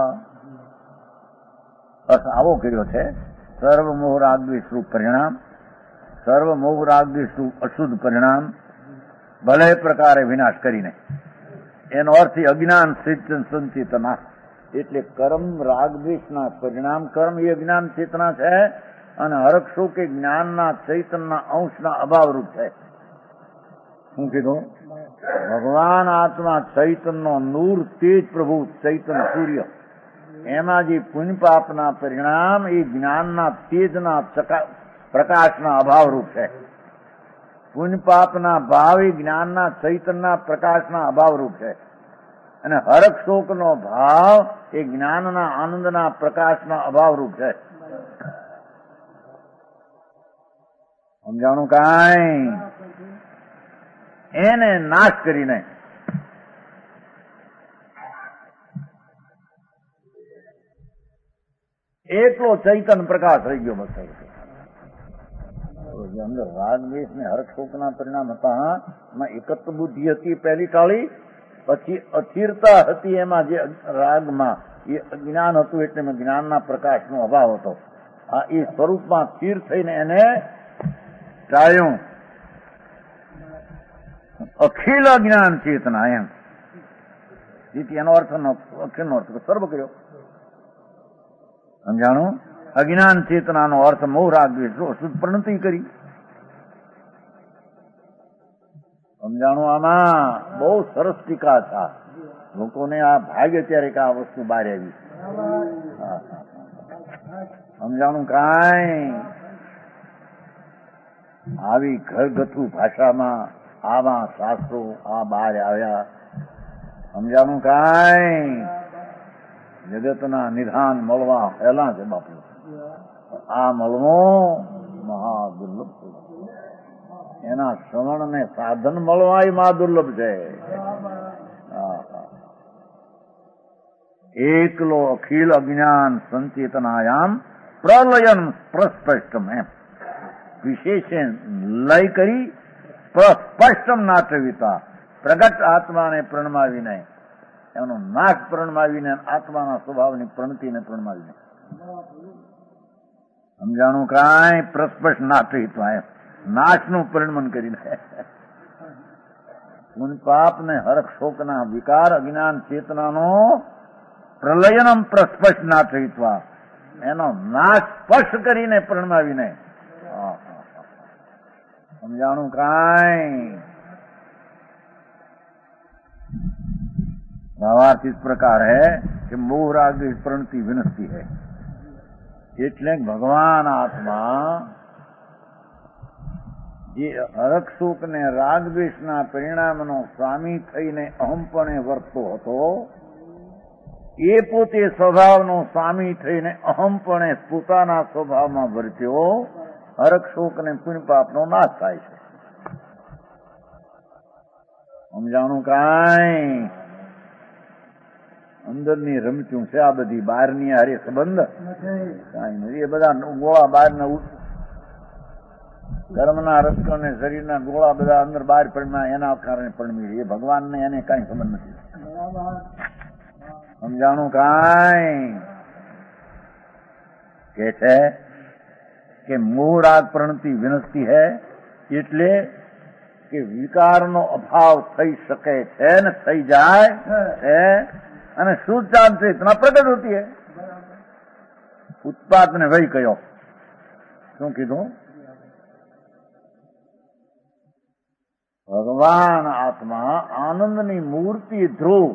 આવો કર્યો છે। સર્વમોહ રાગદ્વેષ રૂપ પરિણામ, સર્વમોહ રાગદ્વેષ રૂપ અશુદ્ધ પરિણામ ભલે પ્રકારે વિનાશ કરીને એનો અર્થ અજ્ઞાન સંચેતના એટલે કર્મ રાગદ્વેષના પરિણામ કર્મ એ અજ્ઞાન ચેતના છે અને હરક શોક એ જ્ઞાનના ચૈતનના અંશના અભાવરૂપ છે। શું કીધું? ભગવાન આત્મા ચૈતનનો નૂર તેજ પ્રભુ ચૈતન સૂર્ય એમાં જે પુણ્ય પાપના પરિણામ એ જ્ઞાનના તેજના પ્રકાશના અભાવરૂપ છે। પુણ્ય પાપના ભાવ એ જ્ઞાનના ચૈતનના પ્રકાશના અભાવરૂપ છે અને હરક શોકનો ભાવ એ જ્ઞાનના આનંદના પ્રકાશના અભાવરૂપ છે। સમજાણું કાંઈ? એને નાશ કરીને એકલો ચૈતન પ્રકાશ રહી ગયો। બસ અંદર રાગદ્વેષ ને હરક શોકના પરિણામ હતા। એમાં એકત્વ બુદ્ધિ હતી પહેલી ટાળી, પછી અસ્થિરતા હતી એમાં જે રાગમાં એ અજ્ઞાન હતું એટલે જ્ઞાનના પ્રકાશનો અભાવ હતો। આ એ સ્વરૂપમાં સ્થિર થઈને એને ટાળ્યું। અખિલ જ્ઞાન ચેતના એમ એનો અર્થ અખિલનો અર્થ સર્વ કર્યો। સમજાણું? અજ્ઞાન ચેતનાનો અર્થ મોહ રાગદ્વેષ અશુદ્ધ પરિણતિ કરી। સમજાણું? આમાં બહુ સરસ ટીકા છે। લોકોને આ ભાગ્ય ત્યારે કે આ વસ્તુ બહાર આવી। સમજાણું કાંઈ? આવી ઘરગથ્થુ ભાષામાં આવા શાસ્ત્રો આ બહાર આવ્યા સમજાનું કાંઈ જગતના નિધાન મળવા પહેલા છે બાપુ. આ મળવો મહા દુર્લભ છે. એના શ્રવણ ને સાધન મળવા એ મહા દુર્લભ છે. એકલો અખિલ અજ્ઞાન સંચેતનાયામ પ્રલયન પ્રસ્પષ્ટમ એમ વિશેષણ લય કરી પ્રસ્પષ્ટમ નાટવીતા પ્રગટ આત્માને પ્રણમાવીને એનો નાશ પ્રણમાવીને આત્માના સ્વભાવની પ્રણતિને પ્રણમાવીને સમજાણું કાંઈ પ્રસ્પષ્ટ નાટવીતા એમ નાશનું પરિણમન કરીને પાપ ને હરખ શોકના વિકાર અજ્ઞાન ચેતનાનો પ્રલયનમ પ્રસ્પષ્ટ નાટવીત્વા એનો નાશ સ્પષ્ટ કરીને પ્રણમાવીને સમજાણું કાંઈ भावार्थ इस प्रकार है कि मोह राग प्रणति विनष्टि है. એટલે ભગવાન આત્મા જે હરખ શોક ને રાગ દ્વેષના પરિણામનો સ્વામી થઈને અહમપણે વર્તતો હતો એ પોતે સ્વભાવનો સ્વામી થઈને અહમપણે પોતાના સ્વભાવમાં વર્ત્યો. હરખ શોક ને પુણ્ય પાપનો નાશ થાય છે. સમજાણું કાંઈ અંદરની રમચું છે આ બધી, બહારની હારે સંબંધ કાંઈ નથી. એ બધા ગોળા બહારના ધર્મના રસ્તો ને શરીરના ગોળા બધા અંદર બહાર પડ્યા એના કારણે પડમી. એ ભગવાનને એને કાંઈ સંબંધ નથી. સમજાણું કાંઈ કે છે કે મોહ રાગ પ્રણતિ વિનષ્ટિ હૈ એટલે કે વિકારનો અભાવ થઈ શકે છે ને થઈ જાય છે અને શુદ્ધ ચાંદ से इतना प्रकट होती है. ઉત્પાદ ને વહી કયો શું કીધું? ભગવાન આત્મા આનંદની મૂર્તિ ધ્રુવ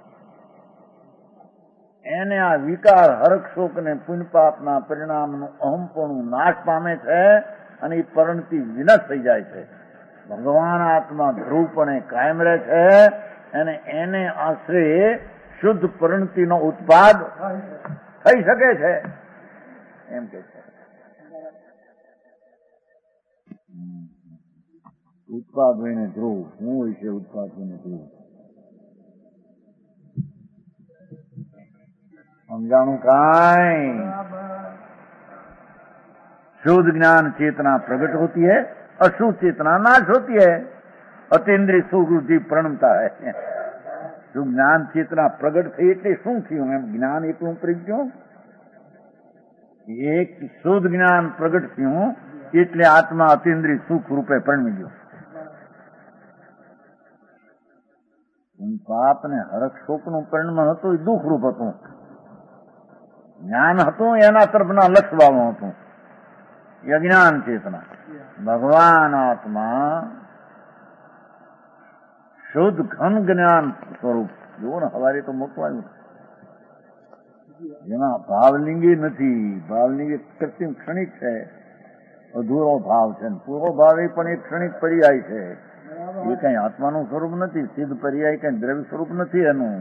એને આ વિકાર હરખ શોક ને પુણ્ય પાપના પરિણામનું અહમપણું નાશ પામે છે અને એ પરિણતિ વિનાશ થઈ જાય છે. ભગવાન આત્મા ધ્રુવપણે કાયમ રહે છે અને એને આશરે શુદ્ધ પરિણતિનો ઉત્પાદ થઈ શકે છે એમ કે છે. ઉત્પાદ હોઈને ધ્રુવ શું હોય છે? ઉત્પાદ હોઈને ધ્રુવ સમજાણું કાંઈ? शुद्ध ज्ञान चेतना प्रकट होती है, अशुद्ध चेतना नाश होती है. अतीन्द्रिय सुवृद्धि प्रणमता है. जो ज्ञान चेतना प्रकट थी એટલે શું થયું? એમ જ્ઞાન એટલું પ્રગટ્યું. એક શુદ્ધ જ્ઞાન પ્રગટ થયું એટલે આત્મા અતીન્દ્રિય સુખ રૂપે પરણમી ગયો. પાપ ને હરખ શોકનું પરિણામ હતું એ દુઃખ રૂપ હતું. જ્ઞાન હતું એના તરફના લક્ષભાવ હતું એ અજ્ઞાન ચેતના. ભગવાન આત્મા શુદ્ધ ઘન જ્ઞાન સ્વરૂપ જુઓ ને. હવારે તો મોટું આવ્યું જેમાં ભાવલિંગી નથી. ભાવલિંગી કૃત્રિમ ક્ષણિક છે, અધૂરો ભાવ છે. પૂરો ભાવ એ પણ એક ક્ષણિક પર્યાય છે. એ કઈ આત્માનું સ્વરૂપ નથી. સિદ્ધ પર્યાય કઈ દ્રવ્ય સ્વરૂપ નથી એનું.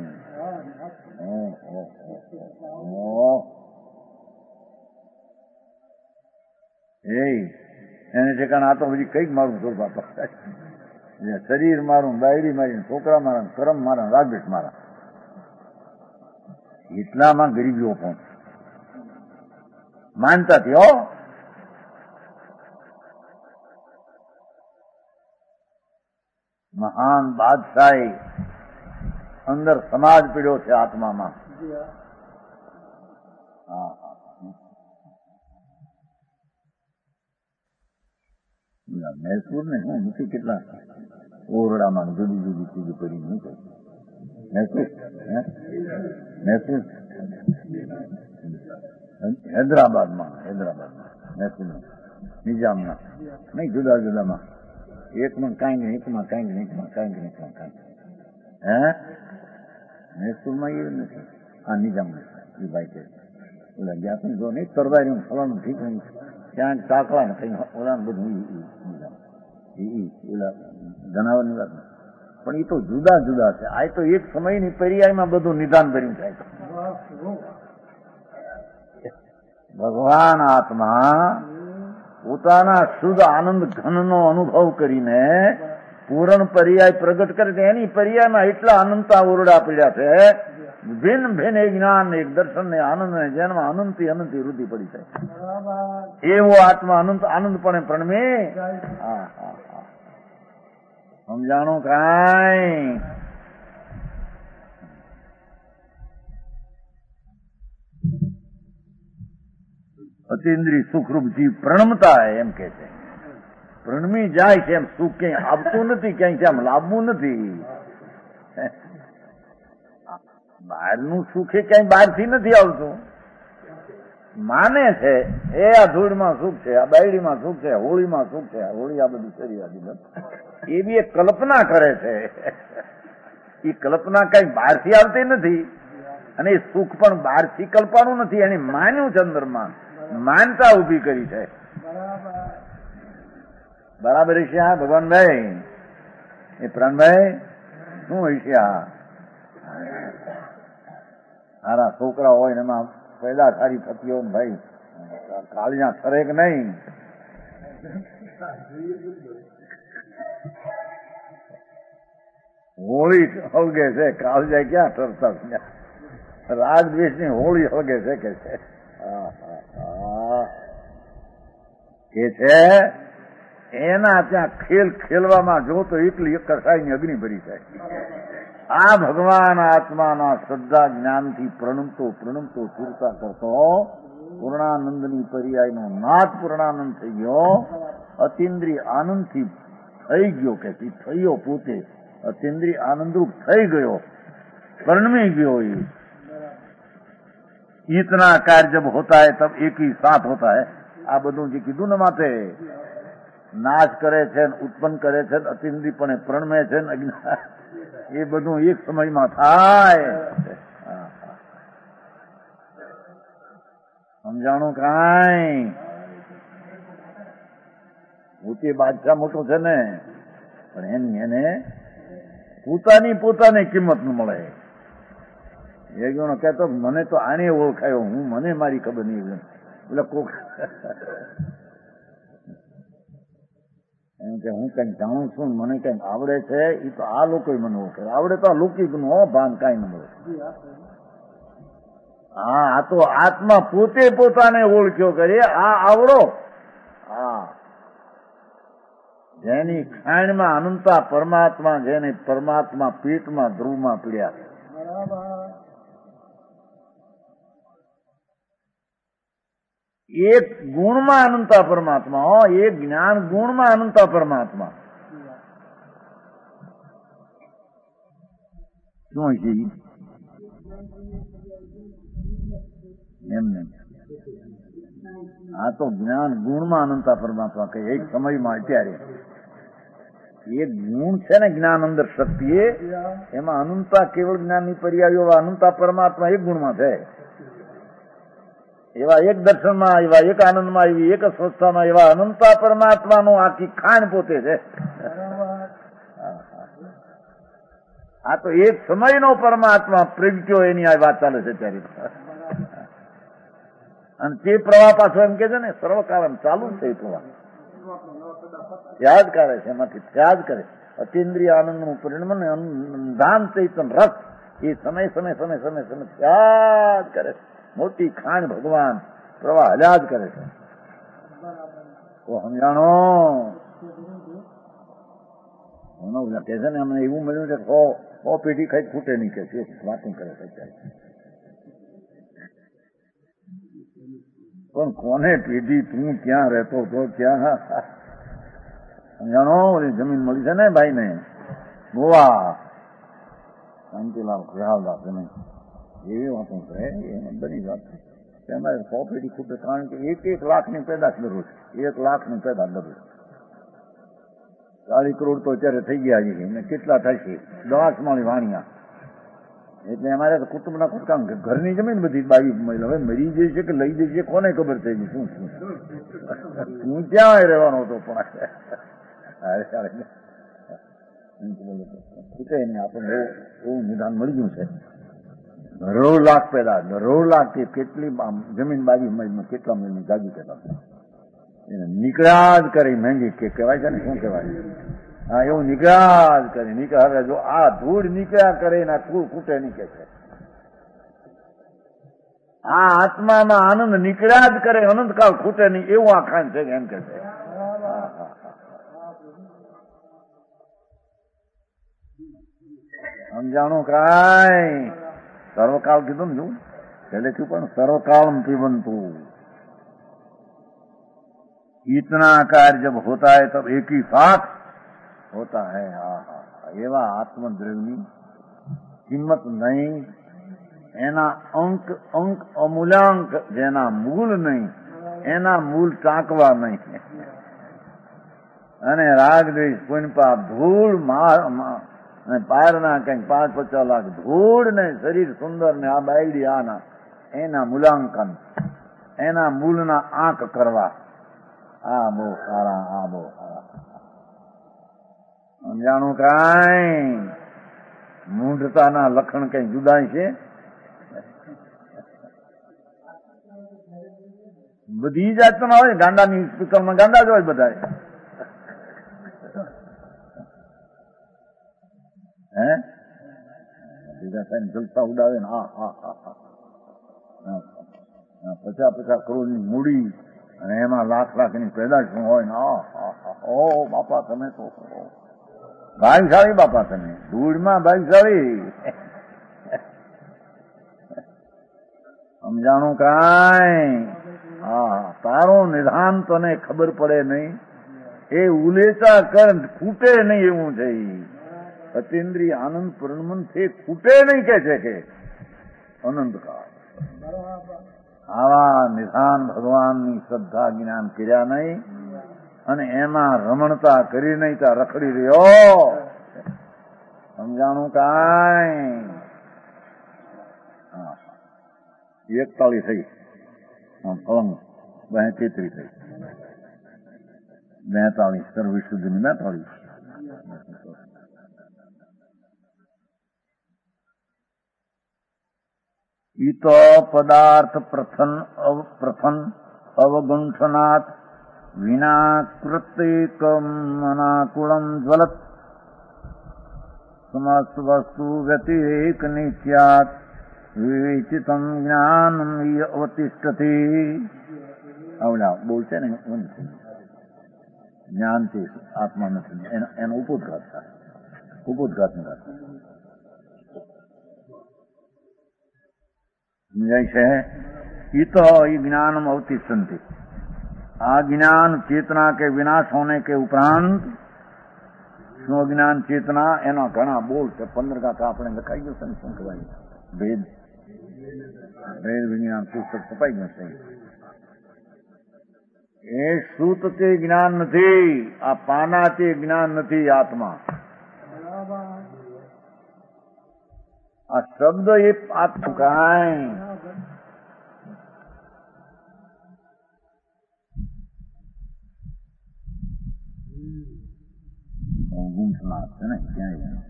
એને ઠેકાણે આ તો બધી કઈક મારું સ્વરૂપ આપે. શરીર મારું, બાયરી મારી, છોકરા મારા, કરમ મારા, રાગદ્વેષ મારા. એટલામાં ગરીબીઓ પણ માનતા થયો. મહાન બાદશાહી અંદર સમાજ પીડ્યો છે આત્મામાં. મૈસૂર ને હું નથી કેટલા ઓરડામાં જુદી જુદી ચીજો પડી નહીં કહે. મૈસૂર હૈદરાબાદમાં મૈસૂર નિજામના નહીં, જુદા જુદામાં એકમાં કાંઈક ને એકમાં કાંઈક ને એકમાં કાંઈક ને એકમાં કાંઈક. મૈસૂરમાં એ નથી. આ નિજામ એ ભાઈ કે ઓલા ગયા પણ જો નહીં તરવારી ફલાનું ઠીક નહીં ત્યાં ચાકલા ને કઈ ઓલા બધું ઓલા જનાવરની વાત પણ એ તો જુદા જુદા છે. આ તો એક સમયની પર્યાયમાં બધું નિદાન કર્યું થાય. ભગવાન આત્મા પોતાના શુદ્ધ આનંદ ઘનનો અનુભવ કરીને પૂર્ણ પર્યાય પ્રગટ કરે છે. એની પર્યાયમાં એટલા અનંતા ઓરડા પડ્યા છે, ભિન્ન ભિન્ન એક જ્ઞાન એક દર્શન ને આનંદ ને જેનમાં અનંતી અનંતી વૃદ્ધિ પડી છે. એવો આત્મા અનંત આનંદપણે પ્રણમે. હા હા હા, સમજાણું કાંઈ? અતિન્દ્રિય સુખરૂપ જીવ પ્રણમતા એમ કે છે. પ્રણમી જાય છે એમ સુખ ક્યાંય આવતું નથી, ક્યાંય આમ લાવવું નથી. બહારનું સુખ એ ક્યાંય બહારથી નથી આવતું. માને છે એ આ ધૂળમાં સુખ છે, આ બાયડીમાં સુખ છે, હોળીમાં સુખ છે. હોળી આ બધું શરીર એ બી એક કલ્પના કરે છે. એ કલ્પના કઈ બહારથી આવતી નથી અને એ સુખ પણ બહારથી કલ્પવાનું નથી. એને માન્યું છે, અંદરમાં માનતા ઉભી કરી છે. બરાબર છે આ ભગવાનભાઈ? એ પ્રાણભાઈ શું હશે? આ સારા છોકરા હોય ને એમાં પેદા સારી થતી હોય ને ભાઈ, કાળિયા ઠરે કે નહીં? હોળી હળગે છે, કાળિયા ક્યાં ઠરતા? રાગ દ્વેષની હોળી હળગે છે કે છે. કે છે એના ત્યાં ખેલ ખેલવામાં જો તો એટલી કસાઈની અગ્નિ ભરી જાય. આ ભગવાન આત્માના શ્રદ્ધા જ્ઞાનથી પ્રણમતો પ્રણમતો ચૂરતા કરતો પૂર્ણાનંદની પર્યાયનો નાદ પૂર્ણાનંદ થઈ ગયો. અતિન્દ્રિય આનંદથી થઈ ગયો કે થયો, પોતે અતિન્દ્રિય આનંદરૂપ થઈ ગયો, પ્રણમી ગયો. इतना कार्य जब होता है तब एक ही साथ होता है. આ બધું જે કીધું ને માથે નાશ કરે છે, ઉત્પન્ન કરે છે, અતિન્દ્રિયપણે પ્રણમે છે, એ બધું એક સમયમાં થાય. સમજાણું કાંઈ? પોતે બાદશાહ મોટો છે ને, પણ એને પોતાની કિંમત ન મળે. એ ગયો કહેતો મને તો આને ઓળખાયો, હું મને મારી ખબર નહીં. એટલે કોક એમ કે હું કઈક જાણું છું, મને કઈક આવડે છે, એ તો આ લોકો મને ઓળખે. આવડે તો આ લૌકિક નું ભાન કઈ ન મળે. હા, આ તો આત્મા પોતે પોતાને ઓળખ્યો કરીએ. આ આવડો. હા, જેની ખાણમાં અનંતા પરમાત્મા, જેને પરમાત્મા પેટમાં ધ્રુવમાં પીડ્યા છે. એક ગુણમાં અનંતા પરમાત્મા, એક જ્ઞાન ગુણમાં અનંતા પરમાત્મા. શું છે એમને? આ તો જ્ઞાન ગુણમાં અનંતા પરમાત્મા કહે. એક સમયમાં અત્યારે એક ગુણ છે ને જ્ઞાન અંદર શક્તિ, એમાં અનંતા કેવળ જ્ઞાનની પર્યાયો અનંતા પરમાત્મા એક ગુણમાં છે. એવા એક દર્શનમાં, એવા એક આનંદમાં, એવી એક સ્વસ્થામાં, એવા અનંતા પરમાત્માનું આખી ખાણ પોતે છે. આ તો એક સમયનો પરમાત્મા પ્રગટ્યો, એની આ વાત ચાલે છે ત્યારે. અને તે પ્રવાહ પાછો એમ કે છે ને સર્વકાળ ચાલુ જ છે. એ પ્રવાહ ત્યાગ કરે છે, એમાંથી ત્યાગ કરે. અતિન્દ્રિય આનંદનું પરિણમન ધાન ચૈતન રસ એ સમય સમય સમય સમય સમય ત્યાગ કરે છે. મોટી ખાણ ભગવાન પ્રવાહ હલ્યા જ કરે છે. તો સમજાણો કે છે ને અમને એવું મળ્યું છે 100 પેઢી ખાઈ ખૂટે નહીં કે છે. વાતું કરે છે અત્યારે. પણ કોને પેઢી? તું ક્યાં રહેતો હતો? ક્યાં સમજાણો? ઓલી જમીન મળી છે ને ભાઈ ને ગોવા, શાંતિલાલ ખુશાલદાસ નહીં, એવી વાતો કરે. એને બધી વાત છે. અમારે 100 પેઢી ખૂટે, કારણ કે 1 લાખની પેદાશ દરરોજ, 1 લાખની પેદાશ દરરોજ. 40 કરોડ તો અત્યારે થઈ ગયા છે. એને કેટલા થશે? 10 માળી વાણિયા. એટલે અમારે તો કુટુંબના કામ ઘરની જમીન બધી બાવી મળી. હવે મરી જાય છે કે લઈ જાય છે કોને ખબર થઈ ગઈ. શું હું ક્યાં રહેવાનો હતો? પણ ખૂટે નહીં. આપણને એવું નિદાન મળી ગયું છે. કરોડ લાખ પેદા, કરોડ લાખ કેટલી જમીન બાજુ કેટલા મહિને જાગી પેદા એને નીકળ્યા જ કરી મહેંગી કે કહેવાય છે ને, શું કહેવાય? હા, એવું નીકળ્યા જ કરી નીકળ્યા. જો આ ધૂળ નીકળ્યા કરે એના ધૂળ ખૂટે નહીં કે છે. આ આત્મામાં આનંદ નીકળ્યા જ કરે, અનંતકાળ ખૂટે નહીં, એવું આ ખાન છે એમ કે છે. સમજાણું કાંઈ? સર્વકાળ કીધું ને, જોઉં પહેલેથી પણ સર્वकाल पीबंतु. इतना कार्य जब होता है तब एक ही साथ होता है. એવા આત્મદ્રવ્યની કિંમત નહીં, એના અંક અમૂલ્યાંક જેના મૂળ નહીં, એના મૂળ ટાંકવા નહીં. અને રાગ દ્વેષ પુણ્યપાપ ધૂળ પારના કઈક 5-50 લાખ ધૂળ ને શરીર સુંદર ને આ બાયડી આના એના મૂલ્યાંકન, એના મૂળના આંક કરવા. આ બહુ સારા, આ બહુ સારા. સમજાણું કાંઈ? મૂઢતાના લક્ષણ કઈ જુદાય છે? બધી જાતના હોય. ગાંડાની સ્પીકરમાં ગાંડા જ હોય બધા. હે બીજા સાહેબ જલસા ઉડાવે ને 50-50 કરોડની મૂડી અને એમાં લાખ-લાખની પેદાશ હોય ને ઓ બાપા તમે તો ભાગશાળી, બાપા તમે ધૂળમાં ભાગશાળી. સમજાણું કાંઈ? તારું નિધાન તને ખબર પડે નહીં, એ ઉલેચા કર ખૂટે નહીં એવું છે. અતિન્દ્રિય આનંદ પૂર્ણમન છે, ખૂટે નહીં કે છે કે અનંતકાળ. આવા નિધાન ભગવાનની શ્રદ્ધા જ્ઞાન કર્યા નહીં અને એમાં રમણતા કરી નહીં, ત્યાં રખડી રહ્યો. સમજાણું કાંઈ? 41 થઈ, પલંગ 33 થઈ, 42 સર્વશુદ્ધિની 42. ઈતો પદાર્થ પ્રથન અવગુંઠનાથ વિના કૃતિકમ અનાકુળમ જ્વલત સમસ્ત વસ્તુ વ્યતિરેક નિત્યાત વિવેચિતમ જ્ઞાનમ અવતિષ્ઠતિ. આવડા બોલ છે ને, જ્ઞાન છે આત્મા નથી, એનો ઉપોદઘાત થાય, ઉપોદઘાત ન કરતા. સમજાય છે? इत ज्ञानम अवतिष्ठन्ति. आ ज्ञान चेतना के विनाश होने के उपरांत स्व ज्ञान चेतना एना घना बोल છે. 15 का આપણે લખાઈ ગયું છે ને, શું કહેવાય? વેદ વિજ્ઞાન પુસ્તક છપાઈ ગયું છે. એ શ્રુત તે જ્ઞાન નથી, આ પાના તે જ્ઞાન નથી. આત્મા આ શબ્દ એ આત્મા કાંઈ गुंठनाथ है ना, क्या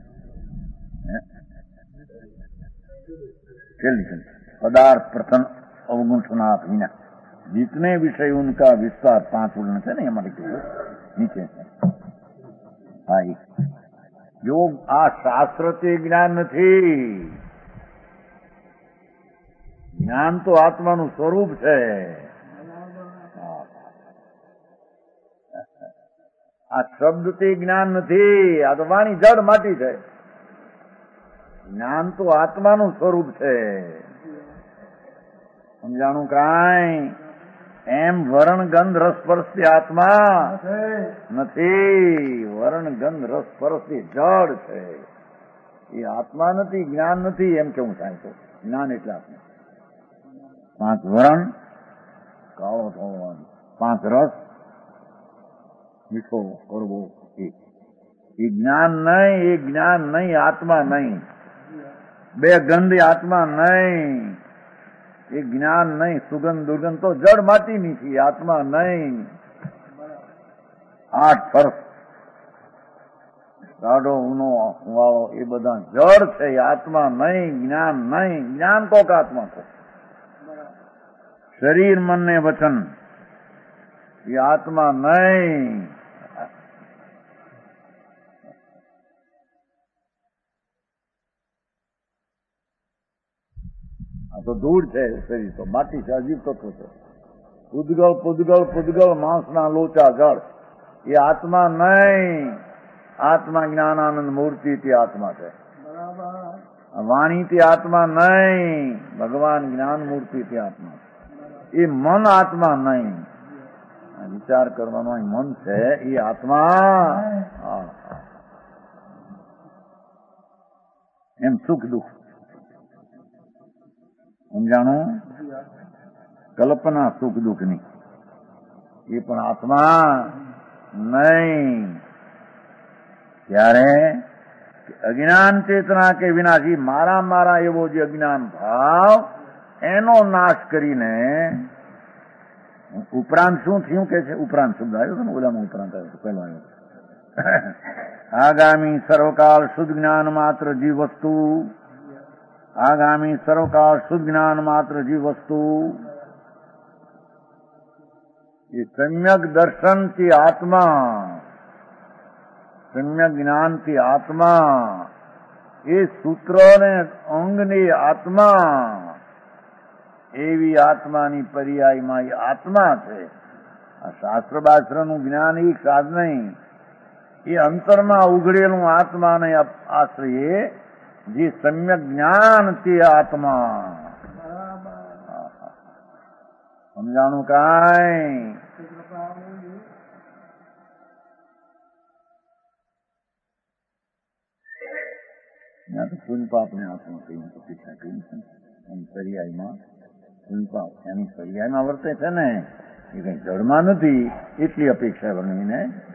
है पदार्थ प्रथम अवगुंठनाथ विना जितने विषय उनका विस्तार 5 वर्णन है ना, हमारे नीचे है. हाँ, जो आ शास्त्र ते ज्ञान નથી. જ્ઞાન તો આત્માનું સ્વરૂપ છે. આ શબ્દ તે જ્ઞાન નથી, આ તો વાણી જડ માટી છે. જ્ઞાન તો આત્માનું સ્વરૂપ છે. સમજાણું કાંઈ? એમ વર્ણ ગંધ રસ સ્પર્શથી આત્મા નથી. વર્ણ ગંધ રસ સ્પર્શથી જડ છે. એ આત્મા નથી, જ્ઞાન નથી એમ કેવું થાય તો. જ્ઞાન એટલે આત્મા. 5 વર્ણ કાળો થવાનો, 5 રસ મીઠો કરવો, એ જ્ઞાન નહીં. એ જ્ઞાન નહીં, આત્મા નહીં. 2 ગંધ આત્મા નહીં. એ જ્ઞાન નહીં. સુગંધ દુર્ગંધ તો જડ માટીની છે, આત્મા નહીં. 8 સ્પર્શ ગાઢો ઊનો વાળો એ બધા જળ છે. એ આત્મા નહીં, જ્ઞાન નહીં. જ્ઞાન કોક આત્મા કોક. શરીર મન ને વચન એ આત્મા નહીં. આ તો ધૂળ છે. શરીર તો માટી છે, અજીબ તત્વ છે. પૂદગળ પૂદગળ પૂદગળ માંસના લોચા જળ એ આત્મા નહીં. આત્મા જ્ઞાનાનંદ મૂર્તિ તે આત્મા છે. વાણી તે આત્મા નહીં. ભગવાન જ્ઞાન મૂર્તિ તે આત્મા છે. એ મન આત્મા નહીં. વિચાર કરવાનો મન છે એ આત્મા. એમ સુખ દુઃખ સમજાણું. કલ્પના સુખ દુઃખની એ પણ આત્મા નહીં. ત્યારે અજ્ઞાન ચેતના કે વિનાશી મારા મારા એવો જે અજ્ઞાન ભાવ એનો નાશ કરીને ઉપરાંત શું થયું કે છે? ઉપરાંત શબ્દ આવ્યો હતો ને ઓલામાં ઉપરાંત આવ્યો પહેલો આવ્યો. આગામી સર્વકાળ શુદ્ધ જ્ઞાન માત્ર જીવ વસ્તુ. આગામી સર્વકાળ શુદ્ધ જ્ઞાન માત્ર જીવ વસ્તુ. એ સમ્યક દર્શનથી આત્મા, સમ્યક જ્ઞાનથી આત્મા, એ સૂત્ર ને અંગની આત્મા, એવી આત્માની પર્યાયમાં એ આત્મા છે. આ શાસ્ત્ર બાસ્ત્રનું જ્ઞાન એક સાધ નહીં. એ અંતરમાં ઉઘડેલું આત્માને આશ્રયે જે સમ્યક જ્ઞાન તે આત્મા. સમજાણું કાંઈ? ત્યાં તો પુનપાપને આત્મા કહીને પ્રતિષ્ઠા કરી છે. એની પર્યાયમાં પુનપાપ એની પર્યાયમાં વર્તે છે ને, એ કઈ જળમાં નથી એટલી અપેક્ષા વર્ણીને.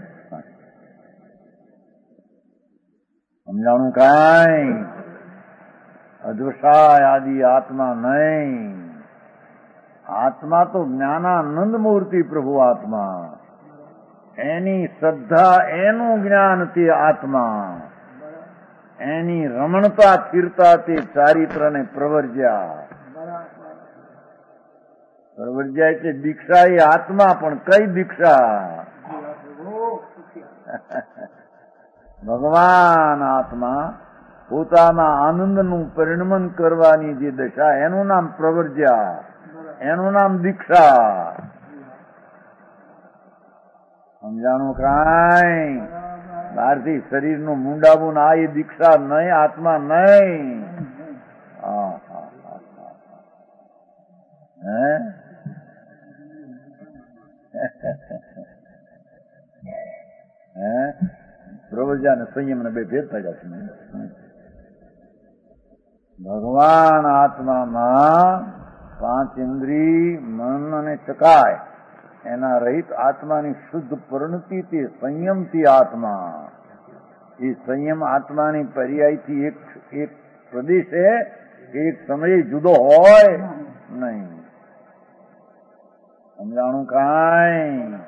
સમજાણું કાંઈ? અદ્વસાય આદિ આત્મા નહીં. આત્મા તો જ્ઞાનાનંદ મૂર્તિ પ્રભુ આત્મા. એની શ્રદ્ધા, એનું જ્ઞાન તે આત્મા. એની રમણતા સ્થિરતા તે ચારિત્રને પ્રવર્જ્યા. પ્રવર્જ્યા એટલે દીક્ષા એ આત્મા, પણ કઈ દીક્ષા? ભગવાન આત્મા પોતાના આનંદનું પરિણમન કરવાની જે દશા, એનું નામ પ્રવર્જ્યા, એનું નામ દીક્ષા. સમજાણું કાંઈ? બહારથી શરીરનું મુંડાવું આ એ દીક્ષા નહીં, આત્મા નહીં. પ્રવર્જા અને સંયમ ને બે ભેદ પડ્યા છે. ભગવાન આત્મામાં પાંચ ઇન્દ્રિય, મન અને ચકાય એના રહિત આત્માની શુદ્ધ પરિણતિ તે સંયમથી આત્મા. એ સંયમ આત્માની પર્યાયથી એક પ્રદેશે એક સમયે જુદો હોય નહીં. સમજાણું કાંઈ?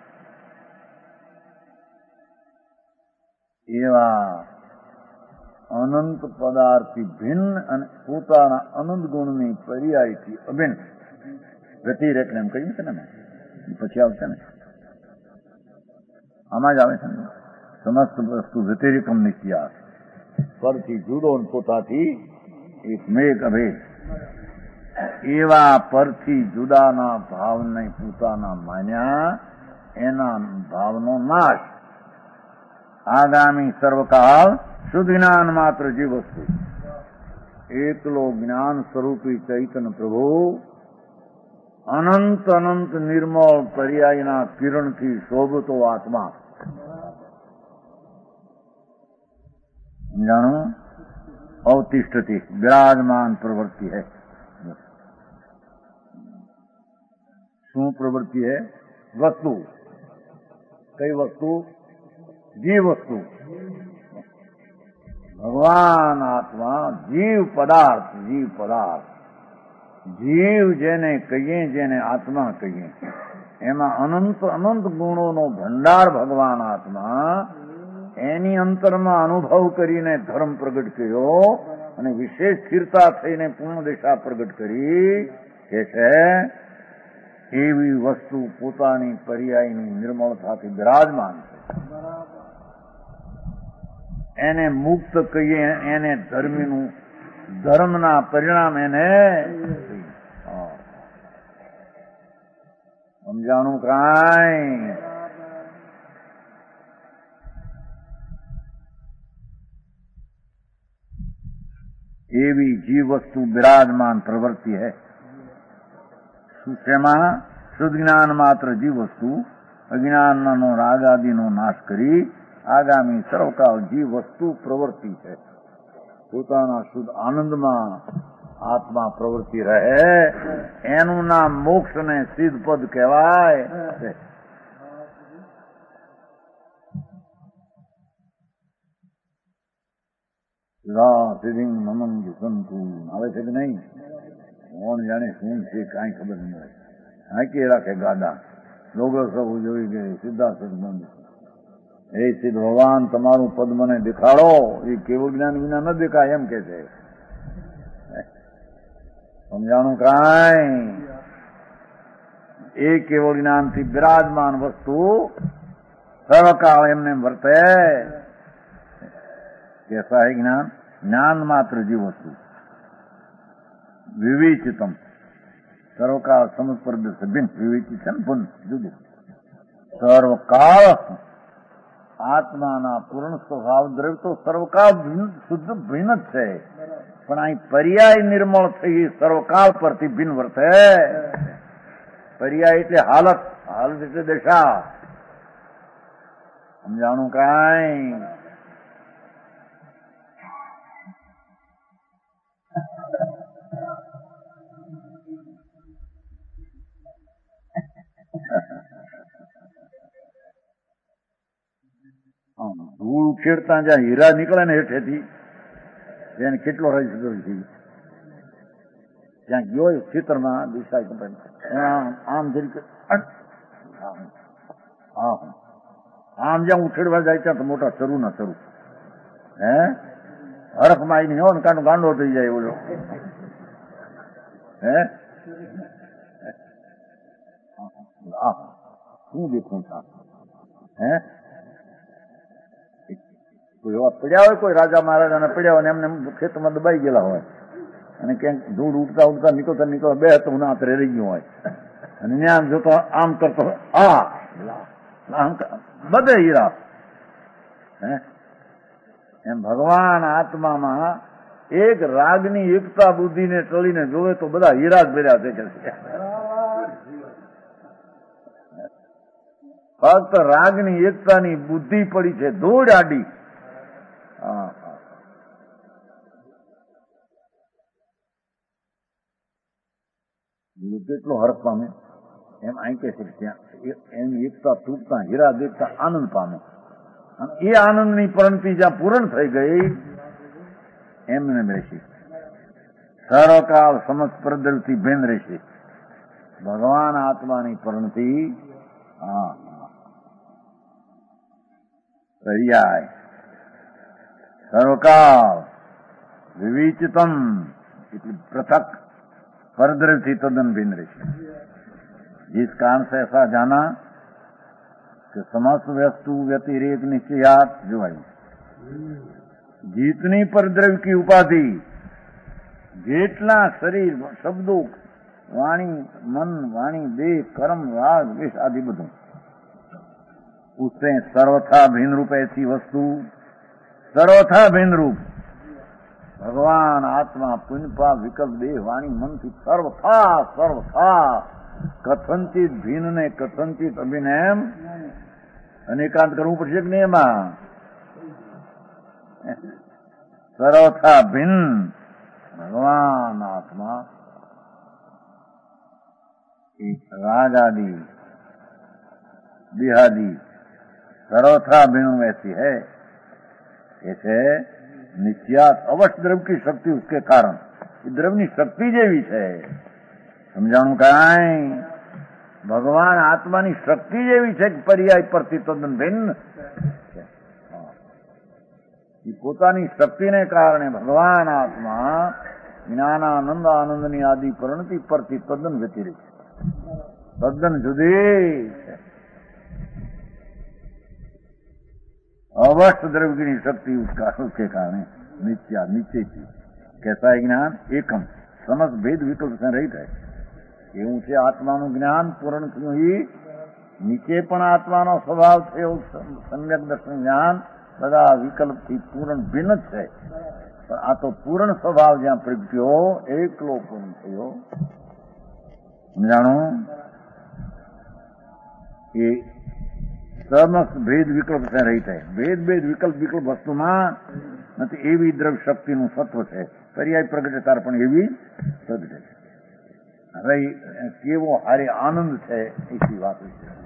એવા અનંત પદાર્થથી ભિન્ન અને પોતાના અનંત ગુણની પર્યાયથી અભિન્ન વ્યતિરેક એમ કહ્યું છે ને, પછી આવશે ને આમાં જ આવે છે ને, સમસ્ત વસ્તુ વ્યતિરેકમ નિત્યા, પરથી જુદો પોતાથી એક મેઘ અભેદ. એવા પરથી જુદાના ભાવને પોતાના માન્યા, એના ભાવનો નાશ. આગામી સર્વકાળ શુદ્ધ જ્ઞાન માત્ર જીવ વસ્તુ. એકલો જ્ઞાન સ્વરૂપી ચૈતન્ય પ્રભુ અનંત અનંત નિર્મળ પર્યાયના કિરણથી શોભતો આત્મા. જાણો અવતિષ્ઠતી વિરાજમાન પ્રવૃત્તિ है. શું પ્રવૃત્તિ है? વસ્તુ. કઈ વસ્તુ? જીવ વસ્તુ. ભગવાન આત્મા જીવ પદાર્થ. જીવ પદાર્થ, જીવ જેને કહીએ, જેને આત્મા કહીએ, એમાં અનંત અનંત ગુણોનો ભંડાર ભગવાન આત્મા. એની અંતરમાં અનુભવ કરીને ધર્મ પ્રગટ કર્યો અને વિશેષ સ્થિરતા થઈને પૂર્ણ દિશા પ્રગટ કરી કે છે એવી વસ્તુ પોતાની પર્યાયની નિર્મળતાથી બિરાજમાન છે. એને મુક્ત કહીએ, એને ધર્મીનું ધર્મના પરિણામ એને સમજાણું કાંઈ. એવી જીવ વસ્તુ બિરાજમાન પ્રવૃત્તિ है. શેમાં? શુદ્ધ જ્ઞાન માત્ર જીવ વસ્તુ અજ્ઞાનનો રાગ આદિનો નાશ કરી આગામી સર્વકાળ જીવ વસ્તુ પ્રવૃત્તિ છે. પોતાના શુદ્ધ આનંદમાં આત્મા પ્રવૃત્તિ રહે એનું નામ મોક્ષ ને સિદ્ધ પદ કહેવાય. સિદ્ધિ મમન સંતુ આવે છે કે નહીં? કોણ જાણે શું છે કાંઈ ખબર નહીં હોય. હાંકી રાખે ગાડા. લોકો સૌ જોઈ ગઈ સીધા સદબંધ. એ સિદ્ધ ભગવાન તમારું પદ મને દેખાડો. એ કેવું જ્ઞાન વિના ન દેખાય એમ કે છે. સમજાણું કાંઈ? એ કેવળ જ્ઞાનથી બિરાજમાન વસ્તુ સર્વકાળ એમને વર્તે. कैसा है ज्ञान? ज्ञान मात्र जीव वस्तु विवेचितम सर्वकाल समझ पर भिन्न विवेचितम पुन जुदू सर्वकाल આત્માના પૂર્ણ સ્વભાવ દ્રવ્ય તો સર્વકાળ શુદ્ધ ભિન્ન જ છે, પણ અહીં પર્યાય નિર્મળ થઈ સર્વકાળ પરથી ભિન્ન વર્તે. પર્યાય એટલે હાલત, હાલત એટલે દશા. સમજાણું કાંઈ? ધૂળ ઉછેરતા જ્યાં હીરા નીકળે ને હેઠેથી એને કેટલો રસ છે. ત્યાં ગયો ખેતરમાં દિશા આમ જરી આમ જ્યાં ઉછેરવા જાય ત્યાં તો મોટા શરૂ ના શરૂ હરખમાં આવીને હો ને કાંડો ગાંડો થઈ જાય બોલો. શું દેખું કોઈ એવા પડ્યા હોય, કોઈ રાજા મહારાજાને પડ્યા હોય એમને ખેતરમાં દબાઈ ગયેલા હોય અને ક્યાંક ધૂળ ઉડતા ઉડતા નીકળતા બે તો હું આતરે રહી ગયું હોય અને ત્યાં જોતો આમ કરતો બધે હીરા. એમ ભગવાન આત્મામાં એક રાગની એકતા બુદ્ધિને ટળીને જોવે તો બધા હીરા જ ભર્યા છે. ફક્ત રાગની એકતાની બુદ્ધિ પડી છે ધૂળ આડી. કેટલો હર્ષ પામે એમ અહીં કે છે ત્યાં એની એકતા તૂટતા હીરા દેખતા આનંદ પામે. અને એ આનંદની પરિણતિ જ્યાં પૂર્ણ થઈ ગઈ એમને રહેશે સર્વકાળ સમજ પ્રદલથી ભેન રહેશે. ભગવાન આત્માની પરિણતિ પર્યાય સર્વકાળ વિવિચિતમ એટલે पृथक परद्रव थी तदन भिन्न रहती। जिस कारण से ऐसा जाना कि समस्त वस्तु व्यतिरेक निश्चयात जो आई जितनी परद्रव्य की उपाधि जेटला शरीर शब्दों वाणी मन वाणी देह कर्म राग विष आदि બધું उससे सर्वथा भिन्न रूप ऐसी वस्तु सर्वथा भिन्न रूप भगवान आत्मा पुण्यपा विकल्प देह वाणी मन की सर्वथा सर्वथा कथनचित भिन्न ने कथनचित अभिनयम अनेकांत करવું પડશે કે નહીં એમાં सर्वथा भिन्न भगवान आत्मा राग आदि देहादि सर्वथा भिन्न वैसी है ऐसे निश्चयात अवश्य द्रव्य की शक्ति उसके कारण द्रव्य शक्ति जेवी है समझाणु काई भगवान आत्मा नी शक्ति जेवी है पर्याय परથી તદ્દન ભિન્ન એ પોતાની શક્તિને કારણે ભગવાન આત્મા જ્ઞાનાનંદ આનંદની આદિ પરિણતિ પરથી તદ્દન વ્યતિરેક છે, તદ્દન જુદી છે. अवस्थ द्रव्य की शक्ति उसके कारण नित्या नीचे की कैसा है ज्ञान एकम समस्त भेद विकल्प से रहित है. એવું છે આત્માનું જ્ઞાન પૂર્ણ થયું. એ નીચે પણ આત્માનો સ્વભાવ છે એવું સમ્યક દર્શન જ્ઞાન બધા વિકલ્પથી પૂર્ણ ભિન્ન જ છે. પણ આ તો પૂર્ણ સ્વભાવ જ્યાં પ્રગટ્યો એકલો પૂર્ણ થયો. સમજાણું? એ समस्त भेद विकल्प से रहित है. भेद भेद विकल्प वस्तुમાં નથી. એવી દ્રવ્ય શક્તિનું સત્વ છે. પર્યાય પ્રગટતાર પણ એવી પ્રગટે છે. હવે કેવો હારે આનંદ છે એવી વાત છે.